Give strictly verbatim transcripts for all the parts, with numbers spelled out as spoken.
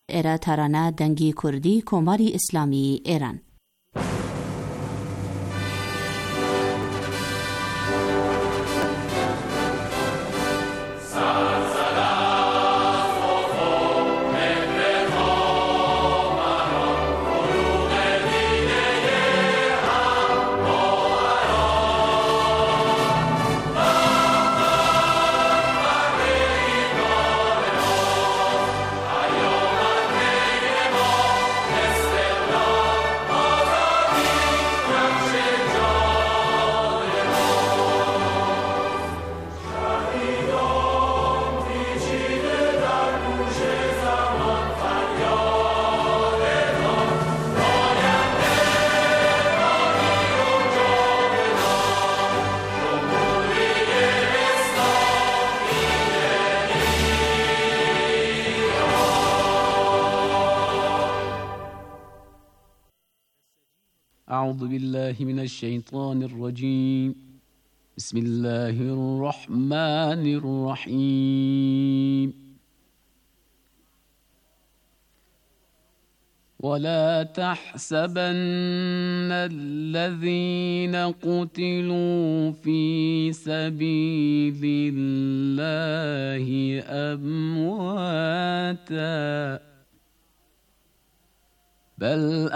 ایرا ترانه دنگی کردی کماری اسلامی ایران. أعوذ بالله من الشيطان الرجيم. بسم الله الرحمن الرحيم. ولا تحسبن الذين قتلوا في سبيل الله أمواتا بل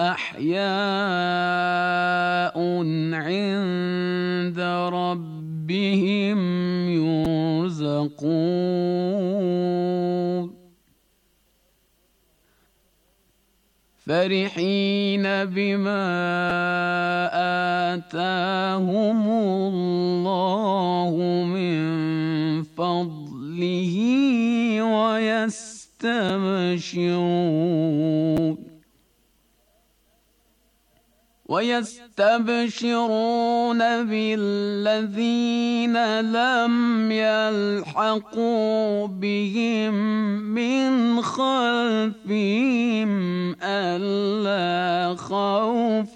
أحياء عند ربهم يرزقون فرحين بما آتاهم الله من فضله ويستبشرون ويستبشرون بالذين لم يلحقوا بهم من خلفهم ألا خوف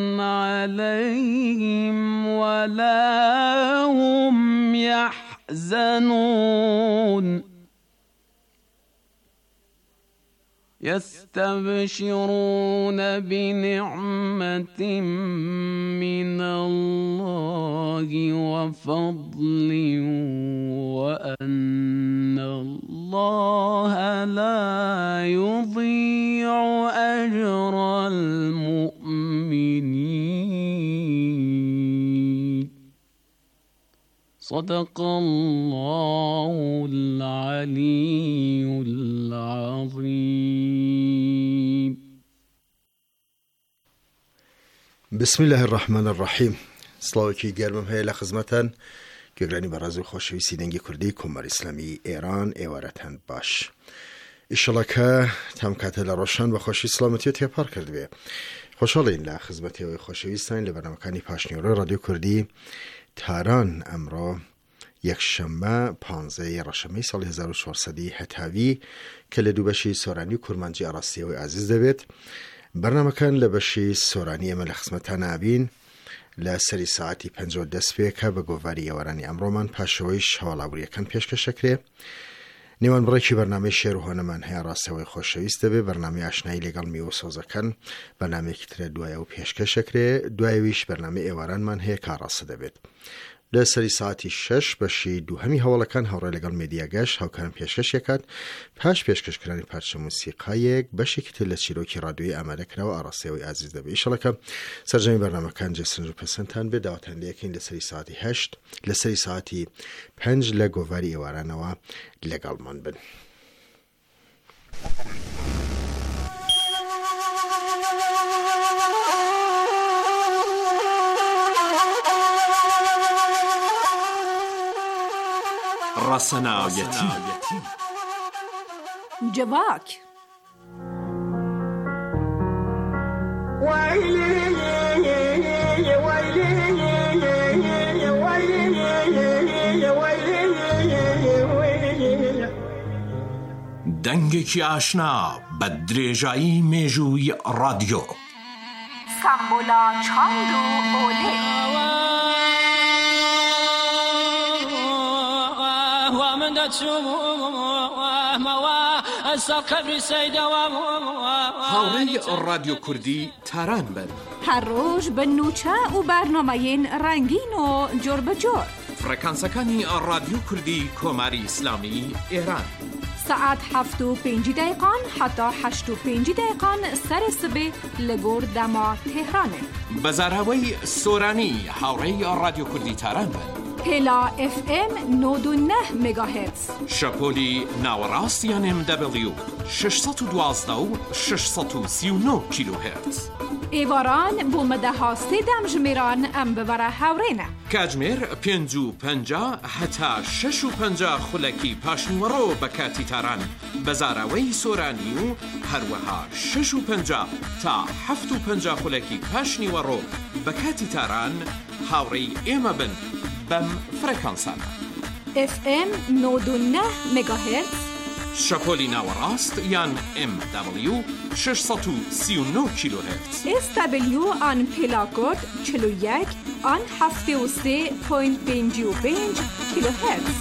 عليهم ولا هم يحزنون يستبشرون بنعمة من الله وفضل وأن الله لا يضيع أجر المؤمنين. صدق الله العلي العظيم. بسم الله الرحمن الرحیم. سلاوکی گرمم هی لخدمتان گرانی برازو خوشویسی دنگی کردی کمر اسلامی ایران ایوارتن باش. ایشالا که تمکات لروشن و خوشی سلامتی و تیپار کرد بی. خوشحال این لخدمتی و خوشویستان لبرنامه‌کانی پاشنیوره رادیو کردی تهران امرو یک شنبه پانزده رشمه سال هزار و چهارصد هتاوی که لدوبشی سورانی کرمانجی عراسی و عزیز دوید برنامه کن لبشی سورانی امل خدمتان آبین لسری ساعتی پنجاه دست بیکه به گواری ورانی امرو من پاشویش حوالا کن پیشکش کرده. نیوان برای که برنامه شعر و هنرمند های عراسی و خوشویسته به برنامه آشنایی لگل میو سازه کن برنامه کتر دوای و پیشکش کرده دوایویش برنامه ایواران من های کاراس دوید. لسری ساعتی شش باشی دو همی حوالا کن هاورای لگل میدیا گش هاو کنم پیشکش یکد پاش پیشکش کرانی پارچه موسیقی یک باشی که تل چیروکی رادیوی عمله کرده و عراسی و عزیز ده. ایشالا که سرجمی برنامه کن جسن رو پسنتن به دعوتن لیکن لسری ساعتی هشت لسری ساعتی پنج لگوواری ایواران و لگل من بن. رسنایتی جواک دنگێکی ئاشنا بە درێژایی مێژووی رادیۆ سامبولا چاند و ئۆلێ هاوڕێی رادیۆ کوردی تاران بن. هەر ڕۆژ بە نوچە و بەرنامەیەن ڕەنگین و جۆر بەجۆر. فڕەکانسەکانی رادیۆ کوردی کۆماری ئیسلامی ئێران. سعات هەفت و پێنج دقیقان حتا هەشت و پێنج دقیقان سەری سبێ لەگۆر دەما تێهرانێ. بەزاراوەی سۆرانی هاوڕێی رادیۆ کوردی تاران بن. پێلا ئف ئێم نۆد و نە مێگاهێرتز. شەپۆلی ناوەڕاست یان ئێم دەبلیو شەشسەد و دوازدە و شەشسەد و سی و نۆ کیلۆهێرتز. ئێواران بۆ مەدەها سێدەم ژمێران ئەم ببەرە هاوڕێنە. کاتژمێر پێنج و پەنجا هەتا شەش و پەنجا خولەکی پاشنیوەڕۆ بە کاتی تاران بەزاراوەی سۆرانی و هەروەها شەش و پەنجا تا هەفت و پەنجا خولەکی پاشنیوەڕۆ بە کاتی تاران هاوڕێی ئێمە بن بەم فڕەکانسانە. ئف ئێم نۆد و نە مێگاهێرتز. شەپۆلی ناوەڕاست یان ئێم دەبلیو شەشسەد و سی و نۆ کیلۆهێرتز. ئێس دەبلیو ئان پێلاکۆد چل و یەک ئان هەفتێ و سێ پۆینت پێنج و پێنج کیلۆهێرتز.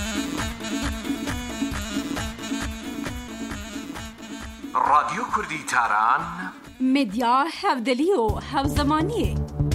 رادیۆ کوردی تاران مدیا هەفدەلی و هەوزەمانیە.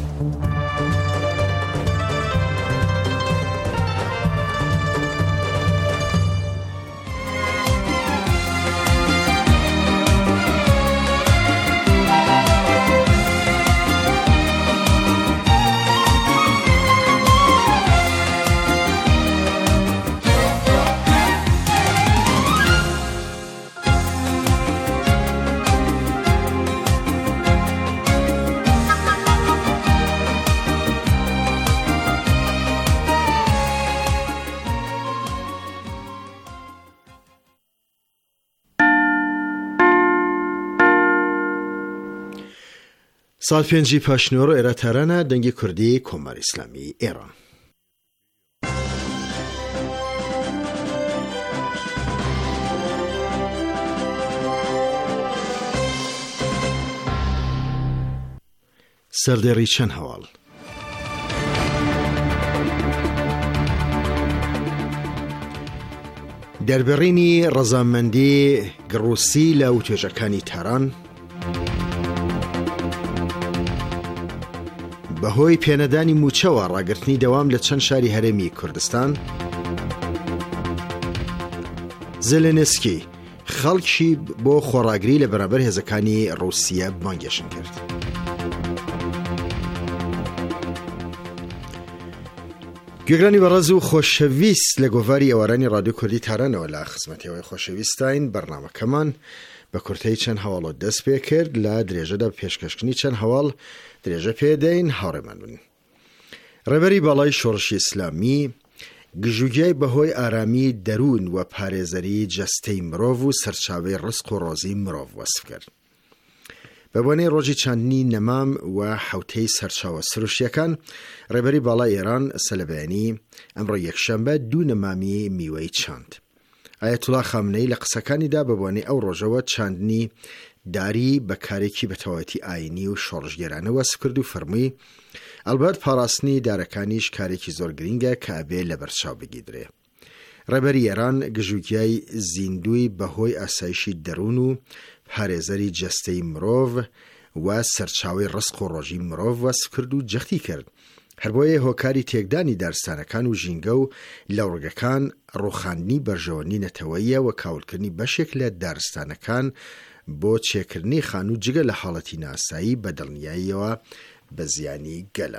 سال پێنجی پاشنیوەڕۆ ئێرە تارانە دەنگی کوردی کۆماری ئیسلامی ئێران. سەردێڕی چەند هەواڵ. دەربڕینی ڕەزامەندی گڕووسی لە وتێژەکانی تاران، بەهۆی پێنەدانی موچەوە ڕاگررتنی دەوام لە چەند شاری هەرێمی کوردستان، زێلێنسکی خەڵکی بۆ خۆڕاگری لە بەرامبەر هێزەکانی ڕووسیە بانگێشن کرد. گوێگرانی بەڕێز و خۆشەویست لە گۆڤاری ئێوارانی رادیۆ کوردی تارانەوە لە خزمەتیەوەی خۆشەویستین بەرنامەکەمان بە کورتەی چەند هەواڵۆ دەست پێ کرد لە درێژەدا پێشکەشکردنی چەند هەواڵ درێژە پێدەین هاوڕێمان بن. ڕێبەری باڵای شۆڕشی ئیسلامی گژوگیای بەهۆی ئارامی دەروون و پارێزەری جەستەی مرۆڤ و سەرچاوەی ڕزق و ڕۆزی مرۆڤ وەسف کرد. بە بۆنەی ڕۆژی چاندنی نەمام و حوتەی سەرچاوە سروشتیەکان، ڕێبەری باڵای ئێران سەلەبەیانی ئەمڕۆ یەکشەمبە دوو نەمامی میوەی چاند. ئایەتوڵا خامنەی لە قسەکانیدا بە بۆنەی ئەو ڕۆژەوە چاندنی داری بە کارێکی بەتەواوەتی ئاینی و شۆڕژگێرانە وەسف کرد و فەرمووی ئەلبەت پاراستنی دارەکانیش کارێکی زۆر گرینگە کە ئەبێ لە بەرچاو بگیدرێ. ڕێبەری ئێران گژوگیای زیندوی بەهۆی ئاسایشی دەروون و پارێزەری جەستەی مرۆڤ و سەرچاوی ڕزق و ڕۆژی مرۆڤ وەسف کرد و جەختی کرد. هەر بۆیە هۆکاری تێکدانی دارستانەکان و ژینگە و لەورگەکان ڕووخاندنی بەرژەوەنی نەتەوەییە و کاولکردنی بەشێک لە دارستانەکان بۆ چێکردنی خان و جگە لە حاڵەتی ناسایی بە دڵنیاییەوە بە زیانی گەلە.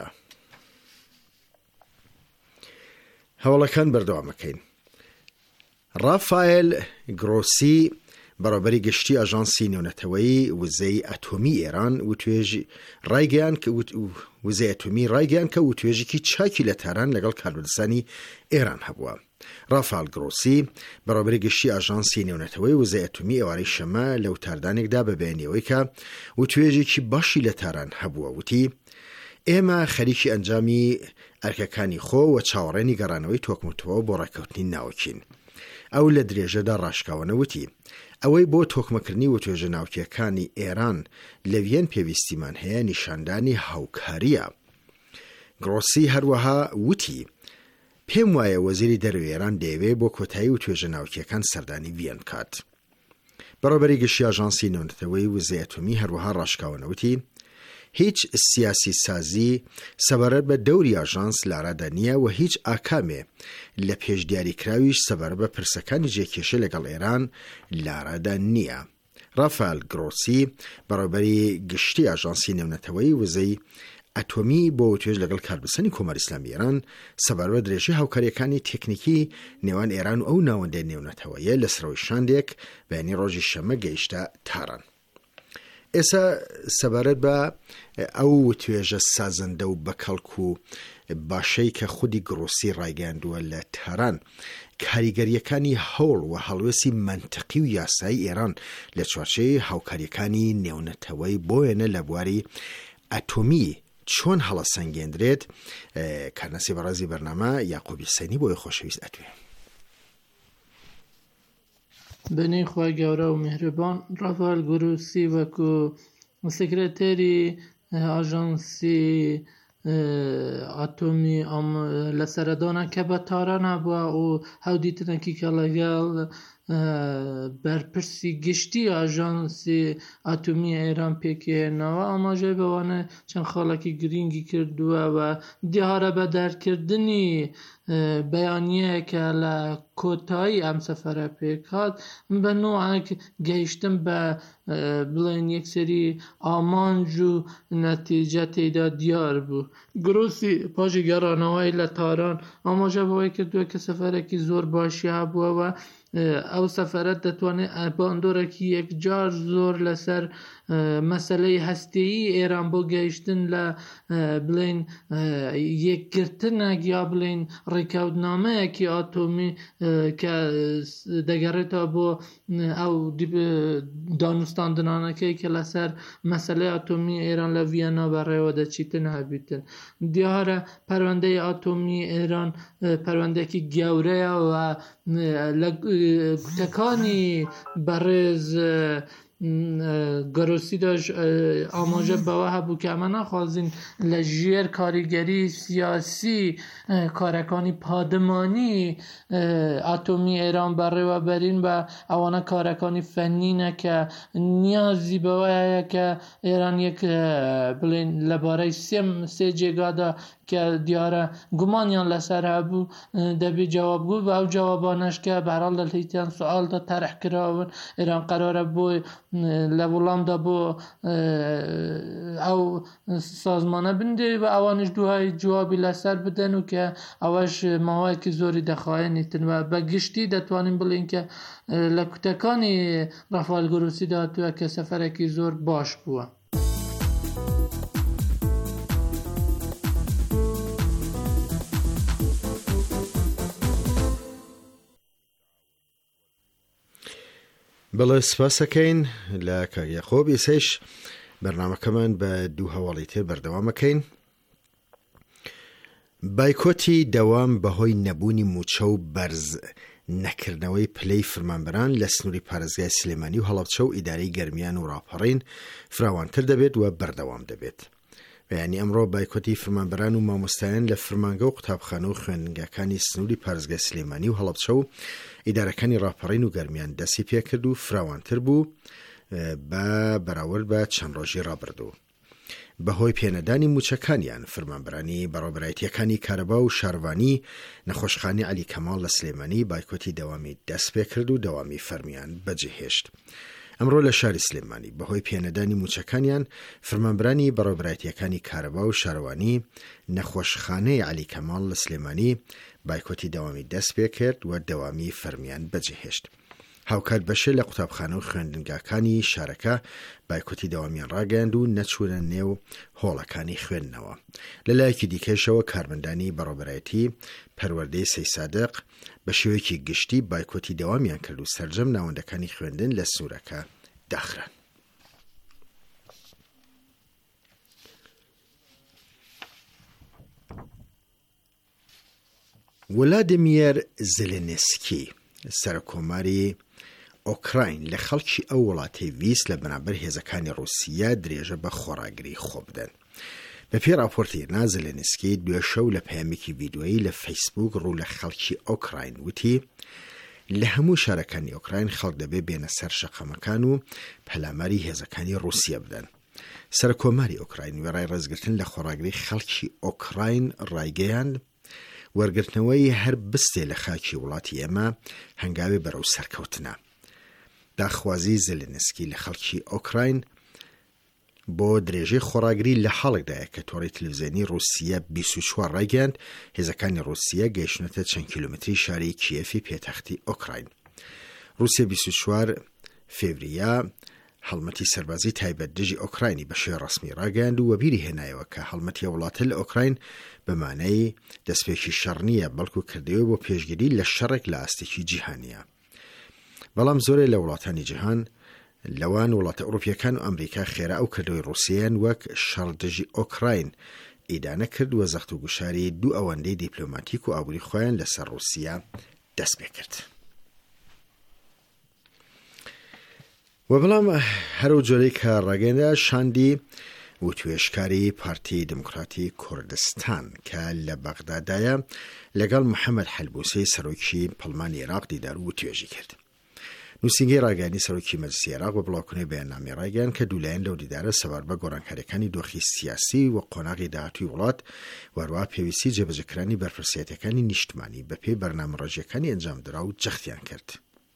هەوڵەکان بەردەوامەکەین. ڕافایل گرۆسی بەڕێبەری گشتی ئاژانسی نێونەتەوەیی وزەی ئەتۆمی ئێران ڕایگەیان وزەی ئەتۆمی ڕایگەیان کە وتوێژێکی چاکی لە تاران لەگەڵ کاربەدەستانی ئێران هەبووە. ڕافال گرۆسی بەڕێبەری گشتی ئاژانسی نێونەتەوەی وزەی ئەتۆمی ئێوارەی شەمە لە وتاردانێکدا بە بەیانیەوەی کە وتوێژێکی باشی لە تاران هەبووە وتی ئێمە خەریکی ئەنجامی ئەرکەکانی خۆ و چاوەڕێنی گەڕانەوەی تۆکمتەوە بۆ ڕێکەوتنی ناوکین. ئەو لە درێژەدا ڕاشکاوە وتی ئەوەی بۆ تۆکمەکردنی وتوێژە ناوکیەکانی ئێران لە ڤێن پێویستیمان هەیە نیشاندانی هاوکاریە. گرۆسی هەروەها وتی پێم وایە وەزیری دەرەوەی ئێران دەیەوێت بۆ کۆتایی وتوێژە ناوکیەکان سەردانی ڤێن بکات. بەڕێوەبەری گشتی ئاژانسی نێونەتەوەی وزەی ئەتۆمی هەروەها ڕاشکاوەنەوتی هیچ سیاسی سازی سەبارەت بە دەوری ئاژانس لارەدا نییە و هیچ ئاکامێ لە پێشدیاریکراویش سەبارەت بە پرسەکانی جێکێشە لەگەڵ ئێران لارەدا نییە. رافال گرۆسی بەڕێوەبەری گشتی ئاژانسی نێونەتەوەی وزەی ئەتۆمی بۆ توێژ لەگەڵ کاربستنی کۆماری ئیسلامی ئێران سەبارەت بە درێژەی هاوکاریەکانی تێکنیکی نێوان ئێران و ئەو ناوەندەی نێونەتەوەیە لە سەرەوەی شاندێک بەیانی ڕۆژی شەمە گەیشتە تاران. ئێستا سەبارەت بە ئەو توێژە سازەندە و بەکەڵک و باشەی کە خودی گرۆسی ڕایگەاندووە لە تاران کاریگەریەکانی هەوڵ و هەڵوێسی منتەقی و یاسایی ئێران لە چوارچێی هاوکاریەکانی نێونەتەوەی بۆیەنە لە بواری ئەتۆمی چۆن هەڵە سەنگێندرێت کارناسی بەڕێزی بەرنامە یاقوبی سەینی بۆی خۆشەویست ئەتوێ. بەنێی خوای گەورە و میهرەبان ڕافال گرۆسی وەکو سکرتێری ئاژانسی ئاتۆمی لە سەردانە کە بە تارانە بووە و هەودیتنێکی کە لەگەڵ بەرپرسی گشتی ئاژانسی ئاتۆمی ئێران پێکهێناوە ئاماژەی بەوانە چەند خاڵێکی گرنگی کردووە و دیارە بە دەرکردنی بەیانیەکە لە کۆتایی ئەم سەفەرە پێکات بە نوعێک گەیشتن بە بڵێن یەکسەری ئامانج و نەتیجە تێیدا دیار بوو. گرۆسی پاشی گەڕانەوەی لە تاران ئاماژە بەوەی کردووە کە سەفەرێکی زۆر باشی هەبووەوە. ئەو سەفەرەت دەتوانێت باندۆرێکی یەکجار زۆر لەسەر مەسەلەی هەستێیی ئێران بۆ گەیشتن لە بڵێن یەکگرتنێک یا بڵێن ڕێکەوتنامەیەکی ئاتۆمی کە دەگەڕێتەوە بۆ ئەو دانوستاندنانەکەی کە لەسەر مەسەلەی ئاتۆمی ئێران لە ڤیەنا بەڕێوە دەچیتن هەبیتن. دیارە پەروەندەی ئاتۆمی ئێران پەروەندەیەکی گەورەیە و لە کوتەکانی بەڕێز گرۆسیداش ئاماژە بەوە هەبوو کە ئەمە ناخوازین لە ژێر کاریگەری سیاسی کارەکانی پادمانی ئاتۆمی ئێران بەڕێوە بەرین بە ئەوانە کارەکانی فەنینە کە نیازی بەوەیە کە ئێران یەک بڵێن لەبارەی سێ جێگادا کە دیارە گومانیان لەسەر هەبوو دەبێ جوابگو بە ئەو جوابانەش کە بەهەڵ لە هیچیان سوالدا تەرح کراون ئێران قەرارە بۆ لە وڵامدا بۆ ئەو سازمانە بندێ و ئەوانش دوای جوابی لەسەر بدەن و کە ئەوەش ماوەیەکی زۆری دەخوایێنیتن و بە گشتی دەتوانین بڵین کە لە کوتەکانی ڕافال گرۆسی داهاتووە کە سەفەرێکی زۆر باش بووە. بەڵێ سپاسەکەین لە کاریەخۆب ئێسەیش بەرنامەکەمان بە دوو هەواڵی تر بەردەوامەکەین. بایکۆتی دەوام بەهۆی نەبوونی موچە و بەرز نەکردنەوەی پلەی فرمانبەران لە سنووری پارێزگای سلێمانی و هەڵەبچە و ئیدارەی گەرمیان و ڕاپەڕین فراوانتر دەبێت و بەردەوام دەبێت. بەیانی ئەمڕۆ بایکۆتی فرمانبەران و مامۆستایان لە فرمانگە و قوتابخانە و خوێندنگەکانی سنووری پارێزگای سلێمانی و هەڵەبچە و ئیدارەکانی ڕاپەڕین و گەرمیان دەستی پێکرد و فراوانتر بوو بە بەراورد بە چەند ڕۆژی ڕابردوو. بەهۆی پێنەدانی موچەکانیان فرمانبەرانی بەڕێوەبەرایەتیەکانی کارەبا و شاروانی نەخۆشخانەی عەلی کەماڵ لە سلێمانی بایکۆتی دەوامی دەست پێکرد و دەوامی فەرمیان بەجێهێشت. ئەمڕۆ لە شاری سلێمانی بەهۆی پێنەدانی موچەکانیان فرمانبەرانی بەڕێوەبەرایەتیەکانی کارەبا و شاروانی نەخۆشخانەی عەلی کەماڵ لە سلێمانی بایکۆتی دەوامی دەست پێکرد و دەوامی فەرمیان بەجێهێشت. هاوکات بەشێ لە قوتابخانە و خوێندنگاکانی شارەکە بایکۆتی دەوامیان ڕاگەاند و نەچوونە نێو هۆڵەکانی خوێندنەوە. لەلایەکی دیکەشەوە کارمەندانی بەڕێوەبەرایەتی پەروەردەی سەی سادق بە شێوەیەکی گشتی بایکۆتی دەوامیان کرد و سەرجەم ناوەندەکانی خوێندن لە سنوورەکە داخران. ولادیمیر زلێنسکی سەرکۆماری ئۆکراین لە خەڵکی ئەو وڵاتی ویست لە بەرامبەر هێزەکانی ڕووسیا درێژە بە خۆراگری خۆ بدەن. بە پێ راپۆرتێنا زلێنسکی دوێ شەو لە پەیامێکی ڤیدیۆیی لە فەیسبوک ڕوو لە خەڵکی ئۆکراین وتی لە هەموو شارەکانی ئۆکراین خەڵک دەبێ بێنە سەر شەقەمەکان و پەلاماری هێزەکانی رووسیا بدەن. سەرکۆماری ئۆکراین وێڕای ڕێزگرتن لە خۆراگری خەڵکی ئۆکراین ڕایگەیاند وەرگرتنەوەی هەر بستێ لە خاکی وڵاتی ئێمە هەنگاوی بەرەو سەرکەوتنە. داخوازی زێلێنسکی لە خەڵکی ئۆکراین بۆ درێژەی خۆراگری لە حاڵێکدایە کە تۆڕی تلڤیزیۆنی رووسیا بیست و چوار ڕایگەاند هێزەکانی رووسیا گەیشتنەتە چەند کیلومتری شاری کیێفی پێتەختی ئۆکراین. رووسیا بیست و چوار فێڤریا هەڵمەتی سەربازی تایبەت دژی ئۆکراینی بە شێوەی ڕەسمی ڕاگەاند و وەبیری هێنایەوە کە هەڵمەتی وڵاتە لە ئۆکراین بەمانەی دەستپێکی شەڕ نییە بەڵکو کردەوە بۆ پێشگیری لە شەڕێک لە ئاستێکی جیهانیە. بەڵام زۆرێک لە وڵاتانی جیهان لەوان وڵاتە ئەوروپیەکان و ئەمریکا خێرا ئەو کردەوەی رووسیان وەک شەڕدژی ئۆکراین ئیدانە کرد و زەخت و گوشاری دوو ئەوەندەی دیپلۆماتیک و ئابووری خۆیان لەسەر رووسیا دەست پێ کرد. و بەڵام هەرو جۆرەی کە ڕاگەیەندا شاندی و توێشکاری پارتی دموکراتی کوردستان کە لە بەغدادایە لەگەڵ محەممەد حەلبووسەی سەرۆکی پەڵمانی عێراق دیدار و توێژی کرد. نووسینگەی ڕاگەیاندنی سەرۆکی مەجلیسی عێراق بە بڵاوکردنەوەی بەیاننامەی ڕاگەیاند کە دوولایەن لەو دیدارە سەبار بە گۆڕانکاریەکانی دۆخی سیاسی و قۆناغی داهاتووی وڵات وەروە پێویستی جێبەجێکردنی بەرپرسیەتەکانی نیشتمانی بەپێی بەرنامەڕێژیەکانی ئەنجامدرا و جەختیان کرد.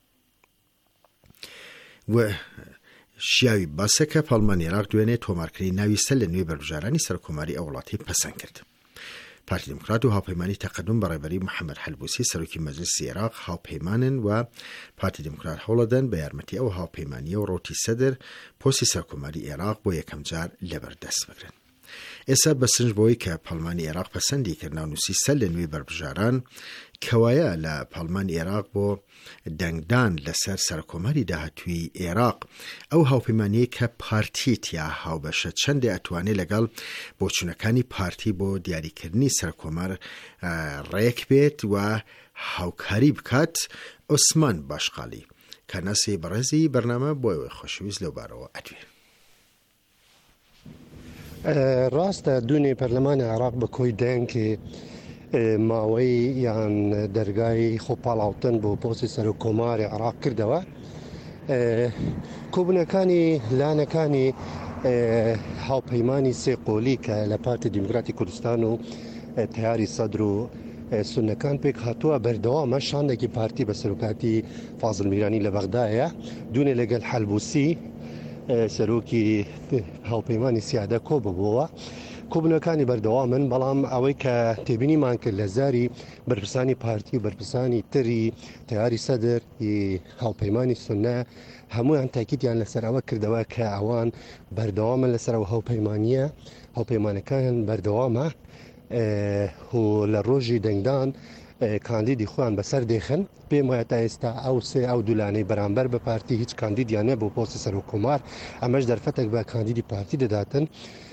و شیاوی باسە کە پەڵمانی عێراق دوێنێ تۆمارکردنی ناویستە لە نوێی بەربژارانی سەرکۆماری ئەو وڵاتی پەسەند کرد. پارتی دموکرات و هاوپەیمانی تەقەدوم بەڕێبەری محەممەد حەلبووسی سەرۆکی مەجلیسی عێراق هاوپەیمانن و پارتی دموکرات هەوڵەدەن بە یارمەتی ئەو هاوپەیمانیە و ڕۆتی سەدر پۆستی سەرکۆماری عێراق بۆ یەکەم جار لەبەردەست بگرن. ئێستا بە سنج بۆی کە پەڵمانی عێراق پەسەندی کرد ناونووسی سەر لە نوێی بەربژاران کەوایە لە پەڵمانی عێراق بۆ دەنگدان لەسەر سەرکۆماری داهاتووی عێراق ئەو هاوپەیمانیە کە پارتیت یا هاوبەشە چەندێ ئەتوانێت لەگەڵ بۆچوونەکانی پارتی بۆ دیاریکردنی سەرکۆمار ڕێک بێت و هاوکاری بکات. عوسمان باشقالی کەناسی بەڕێزی بەرنامە بۆ ئەوەی خۆشەویست لەوبارەوە ئەدوێ. ڕاستە دوونێ پەرلەمانی عێراق بە کۆی دەنگێ ماوەی یان دەرگای خۆپاڵاوتن بۆ پۆستی سەرۆکۆماری عێراق کردەوە. کۆبوونەکانی لانەکانی هاوپەیمانی سێ قۆلی کە لە پارتی دیموکراتی کوردستان و تیاری سەدر و سونەکان پێک هاتووە بەردەوامە شانێکی پارتی بە سەرۆکاتی فازڵ میرانی لە بەغدایە دوونێ لەگەڵ حەلبووسی سەرۆکی هاوپەیمانی سیادە کۆ ببووە. کۆبوونەکانی بەردەوامن بەڵام ئەوەی کە تێبینیمان کرد لە زاری بەرپرسانی پارتی و بەرپرسانی تری تیاری سەدر هاوپەیمانی سونە هەمویان تاکیدیان لەسەر ئەوە کردەوە کە ئەوان بەردەوامن لەسەر ئەو هاوپەیمانیە هاوپەیمانەکان بەردەوامە و لە ڕۆژی دەنگدان کاندیدی خۆیان بەسەر دێخن. پێم وایە تا ئێستا ئەو سێ ئەو دوولانەی بەرامبەر بە پارتی هیچ کاندیدیانە بۆ پۆستی سەرۆکۆمار ئەمەش دەرفەتێک بە کاندیدی پارتی دەداتن.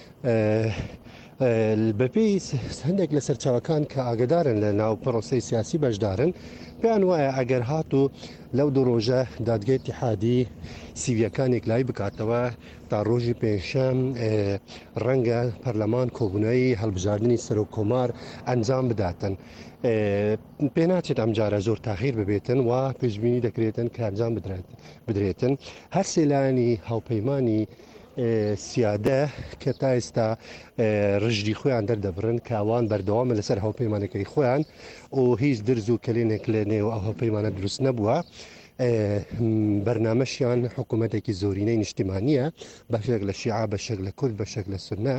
بەپێی هەندێک لە سەرچاوەکان کە ئاگدارن لە ناو پرۆسەی سیاسی بەشدارن پێیان وایە ئەگەر هات و لەو دوو ڕۆژە دادگای اتحادی سیڤیەکانێک لای بکاتەوە تا ڕۆژی پێنجشەم ڕەنگە پەرلەمان کۆبوونەوەی هەڵبژاردننی سەرۆکۆمار ئەنجام بداتن. پێ ناچێت ئەم جارە زۆر تاخیر ببێتن و پێشبینی دەکرێتن کە ئەنجام بدرێتن. هەر سێلانی هاوپەیمانی سیادە کە تا ئێستا ڕژدی خۆیان دەردەبرن کە ئەوان بەردەوامە لەسەر هاوپەیمانەکەی خۆیان و هیچ درز و کلێنێک لە نێو ئەو هاوپەیمانە دروست نەبووە. بەرنامەشیان حکوومەتێکی زۆرینەی نیشتیمانیە بەشێک لە شیعە بەشێک لە کورد بەشێک لە سونە.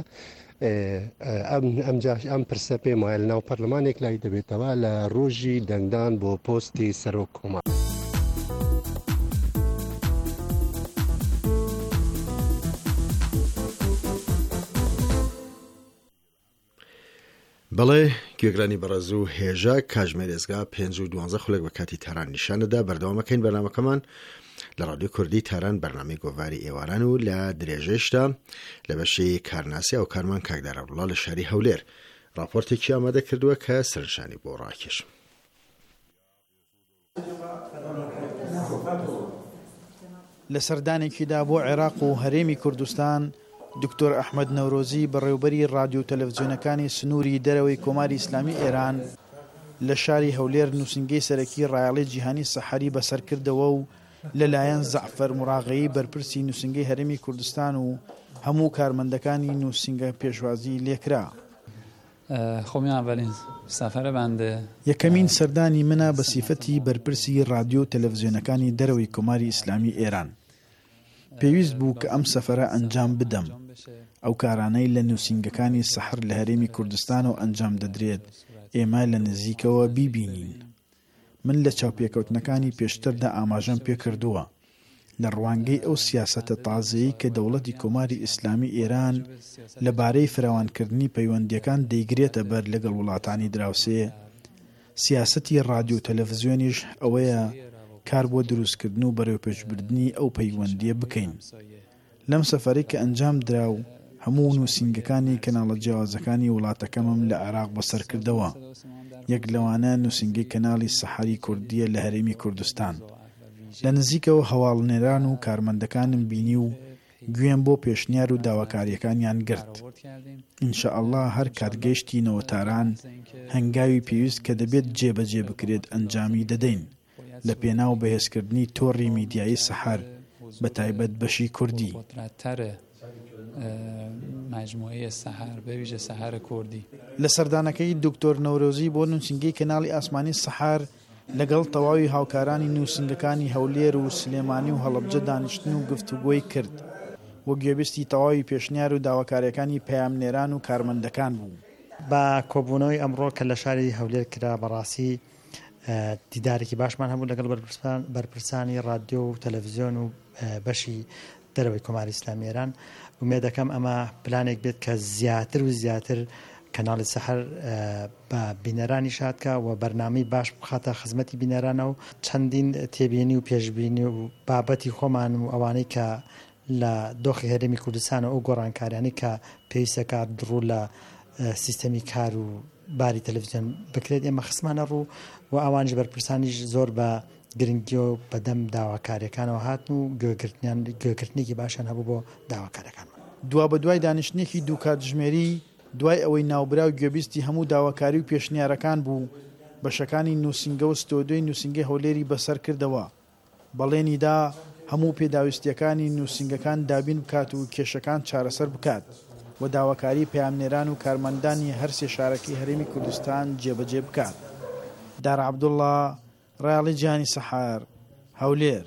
ئەمجاش ئەم پرسە پێم وایە لە ناو پەرلەمانێک لای دەبێتەوە لە ڕۆژی دەنگدان بۆ پۆستی سەرۆکۆمار. بەڵێ گوێگرانی بەڕێز و هێژە کاژمێر ئێزگا پێنج و دوانزە خولێک بە کاتی تاران نیشانەدا بەردەوامەکەین بەرنامەکەمان لە ڕادیۆ کوردی تاران بەرنامەی گۆڤاری ئێواران و لە درێژەشدا لە بەشی کارناسی ئەو کارمان کاکدار عەبدوڵڵا لە شاری هەولێر راپۆرتێکی ئامادە کردووە کە سەرنشانی بۆ ڕاکێشم. لە سەردانێکیدا بۆ عێراق و هەرێمی کوردستان دکتۆر ئەحمەد نەورۆزی بەڕێوەبەری ڕادیۆ تەلەڤیزیۆنەکانی سنووری دەرەوەی کۆماری ئیسلامی ئێران لە شاری هەولێر نووسنگەی سەرەکی ڕایاڵی جیهانی سەحەری بەسەر کردەوە و لەلایەن زەعفەر موراغەیی بەرپرسی نووسنگەی هەرێمی کوردستان و هەموو کارمەندەکانی نووسنگە پێشوازی لێکرا. خۆمی ئاولین سەفەرە بەندێ یەکەمین سەردانی منە بە سیفەتی بەرپرسی رادیۆ و تەلەڤیزیۆنەکانی دەرەوەی کۆماری ئیسلامی ئێران. پێویست بوو کە ئەم سەفەرە ئەنجام بدەم. ئەو کارانەی لە نووسنگەکانی سەحر لە هەرێمی کوردستان و ئەنجام دەدرێت ئێمە لە نزیکەوە بیبینین. من لە چاوپێکەوتنەکانی پێشتردا ئاماژەم پێکردووە لە ڕوانگەی ئەو سیاسەتە تازەیی کە دەوڵەتی کۆماری ئیسلامی ئێران لەبارەی فراوانکردنی پەیوەندیەکان دەیگرێتە بەر لەگەڵ وڵاتانی دراوسێ. سیاسەتی رادیۆ و تەلەڤیزیۆنیش ئەوەیە کار بۆ دروستکردن و بەرەوپێشبردننی ئەو پەیوەندیە بکەین. لەم سەفەرەی کە ئەنجام درا و هەموو نووسنگەکانی کەناڵە جیاوازەکانی وڵاتەکەمم لە عێراق بەسەر کردەوە. یەک لەوانە نووسنگەی کەناڵی سەحەری کوردیە لە هەرێمی کوردستان. لە نزیکەوە هەواڵنێران و کارمەندەکانم بینی و گوێم بۆ پێشنیار و داواکاریەکانیان گرت. ئینشاءالله هەر کاتگەیشتینەوە تاران هەنگاوی پێویست کە دەبێت جێبەجێ بکرێت ئەنجامی دەدەین لە پێناو بەهێزکردنی تۆڕی میدیایی سەحەر بە تایبەت بەشی کوردی. مجموعه سەحەر بەویژە سەحەرە کوردی. لە سەردانەکەی دکتۆر نەورۆزی بۆ نووسنگەی کەناڵی ئاسمانی سەحەر لەگەڵ تەواوی هاوکارانی نووسنگەکانی هەولێر و سلێمانی و هەڵەبجە دانیشتن و گفتوگۆی کرد و گوێبستی تەواوی پێشنیار و داواکاریەکانی پەیامنێران و کارمەندەکان بوو. بە کۆبوونەوەی ئەمڕۆ کە لە شاری هەولێر کرا بەڕاستی دیدارێکی باشمان هەبوو لەگەڵ بەرپرسانی رادیۆ و تەلەڤیزیۆن و بەشی دەرەوەی کۆماری ئیسلامی ئێران. ومێ دەکەم ئەمە پلانێک بێت کە زیاتر و زیاتر کەناڵی سەحەر بە بینەرانی شادکە و بەرنامەی باش بخاتە خزمەتی بینەرانە و چەندین تێبینی و پێشبینی و بابەتی خۆمان و ئەوانەی کە لە دۆخی هەرێمی کوردستان و ئەو گۆڕانکاریانی کە پێویستەکە دڕوو لە سیستەمی کار و باری تەلەڤیزیۆن بکرێت ئێمە خسمانە ڕوو و ئەوانش بەرپرسانیش زۆر بە گرنگی و بەدەم داواکاریەکانەوە هاتن و گوێگرتنێکی باشیان هەبوو بۆ داواکاریەکانمان. دوا بە دوای دانیشتنێکی دوو کاتژمێری دوای ئەوەی ناوبرا و گوێبیستی هەموو داواکاری و پێشنیارەکان بوو بەشەکانی نووسنگە و ستۆدیۆی نووسنگەی هەولێری بەسەر کردەوە. بەڵێنیدا هەموو پێداویستیەکانی نووسنگەکان دابین بکات و کێشەکان چارەسەر بکات و داواکاری پەیامنێران و کارمەندانی هەرسێ شارەکەی هەرێمی کوردستان جێبەجێ بکات. دار عەبدوڵڵا، ڕایاڵی جیهانی سەحەر، هەولێر.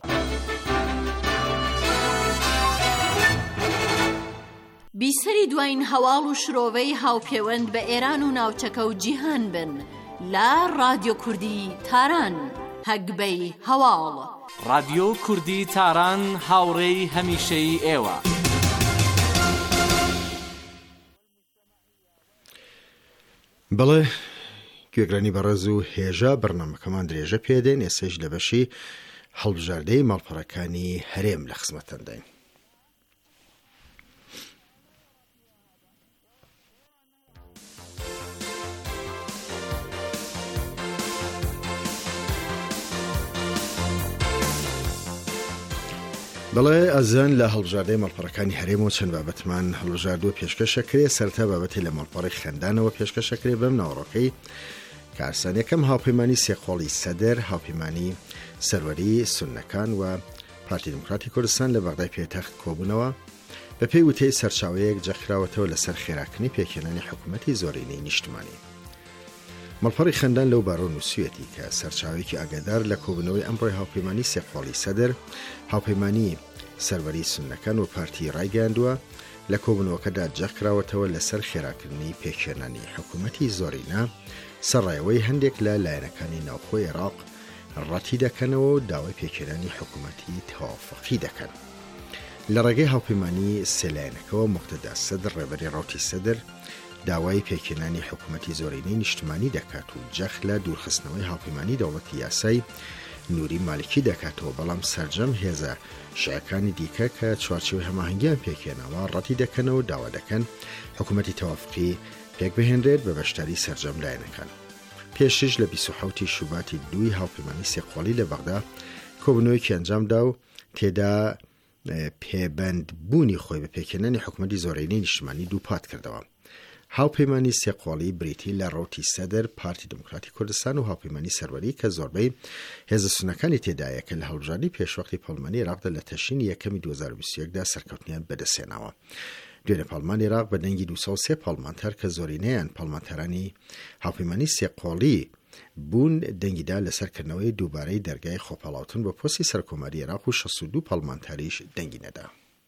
بیسەری دوایین هەواڵ و شرۆڤەی هاوپەیوەند بە ئێران و ناوچەکە و جیهان بن لە رادیۆ کوردی تاران. هەگبەی هەواڵ. رادیۆ کوردی تاران هاوڕێی هەمیشەی ئێوە. بەڵێ گوێگرانی بەڕێز و هێژە بەرنامەکەمان درێژە پێدەین. ئێسێش لە بەشی هەڵبژاردەی ماڵپەڕەکانی هەرێم لە خزمەتەندەین. بەڵێ ئەزان لە هەڵبژاردەی ماڵپەڕەکانی هەرێم و چەند بابەتمان هەڵبژاردووە پێشکەشەکرێ. سەرەتا بابەتی لە ماڵپەڕی خەندانەوە پێشکەشەکرێ بەم ناوەڕۆکەی کارسان. یەکەم هاوپەیمانی سێقۆڵی سەدەر، هاوپەیمانی سەروەری سوننەکان و پارتی دموکراتی کوردستان لە بەغدای پێتەخت کۆبوونەوە بە پێی وتەی سەرچاوەیەک جەخراوەتەوە لەسەر خێراکردنی پێکهێنانی حکوومەتی زۆرینەی نیشتمانی. ماڵپەڕی خەندان لەو بارۆ نووسویەتی کە سەرچاوێکی ئاگادار لە کۆبوونەوەی ئەمڕۆی هاوپەیمانی سێقۆڵی سەدەر، هاوپەیمانی سەروەری سوننەکان و پارتی ڕایگەاندووە لە کۆبوونەوەکەدا جەخراوەتەوە لەسەر خێراکردنی پێکهێنانی حکوومەتی زۆرینە سەرڕایەوەی هەندێک لە لایەنەکانی ناوخۆی عێراق ڕەتی دەکەنەوە و داوای پێکهێنانی حکوومەتی تەوافقی دەکەن. لە ڕێگەی هاوپەیمانی سێلایەنەکەوە موقتەدا سەدر ڕێبەری ڕەوتی سەدر داوای پێکهێنانی حکوومەتی زۆرینەی نیشتمانی دەکات و جەخ لە دوورخستنەوەی هاوپەیمانی دەوڵەتی یاسای نوری مالکی دەکاتەوە. بەڵام سەرجەم هێزە شایەکانی دیکە کە چوارچێوەی هەماهەنگیان پێکهێنەوە ڕەتی دەکەنەوە و داوا دەکەن حکوومەتی تەوافقی پێک بهێنرێت بە بەشداری سەرجەم لایەنەکان. پێشش لە بیست و حەوتی شوباتی دووی هاوپەیمانی سێقۆڵی لە بەغدا کۆبوونەوەیەکی ئەنجامدا و تێدا پێبەندبوونی خۆی بە پێکهێنانی حکوومەتی زۆرینەی نیشتمانی دووپات کردەوە. هاوپەیمانی سێقۆڵی بریتی لە ڕۆتی سەدر پارتی دموکراتی کوردستان و هاوپەیمانی سەروەری کە زۆربەی هێزە سونەکانی تێدایە کە لە هەڵبژاردننی پێشوەختی پەڵمانی عێراقدا لە تەشینی یەکەمی دوو هەزار و بیست و یەکدا سەرکەوتنیان بەدەستهێناوە. دوێنێ پەڵمانی عێراق بە دەنگی دووسەد و سێ پەڵمانتەر کە زۆرینەیان پەڵمانتەرانی هاوپەیمانی سێقۆڵی بوون دەنگیدا لەسەرکردنەوەی دووبارەی دەرگای خۆپەڵاوتن بۆ پۆستی سەرکۆمەری عێراق و شەست و دوو پەڵمانتەریش دەنگی نەدا.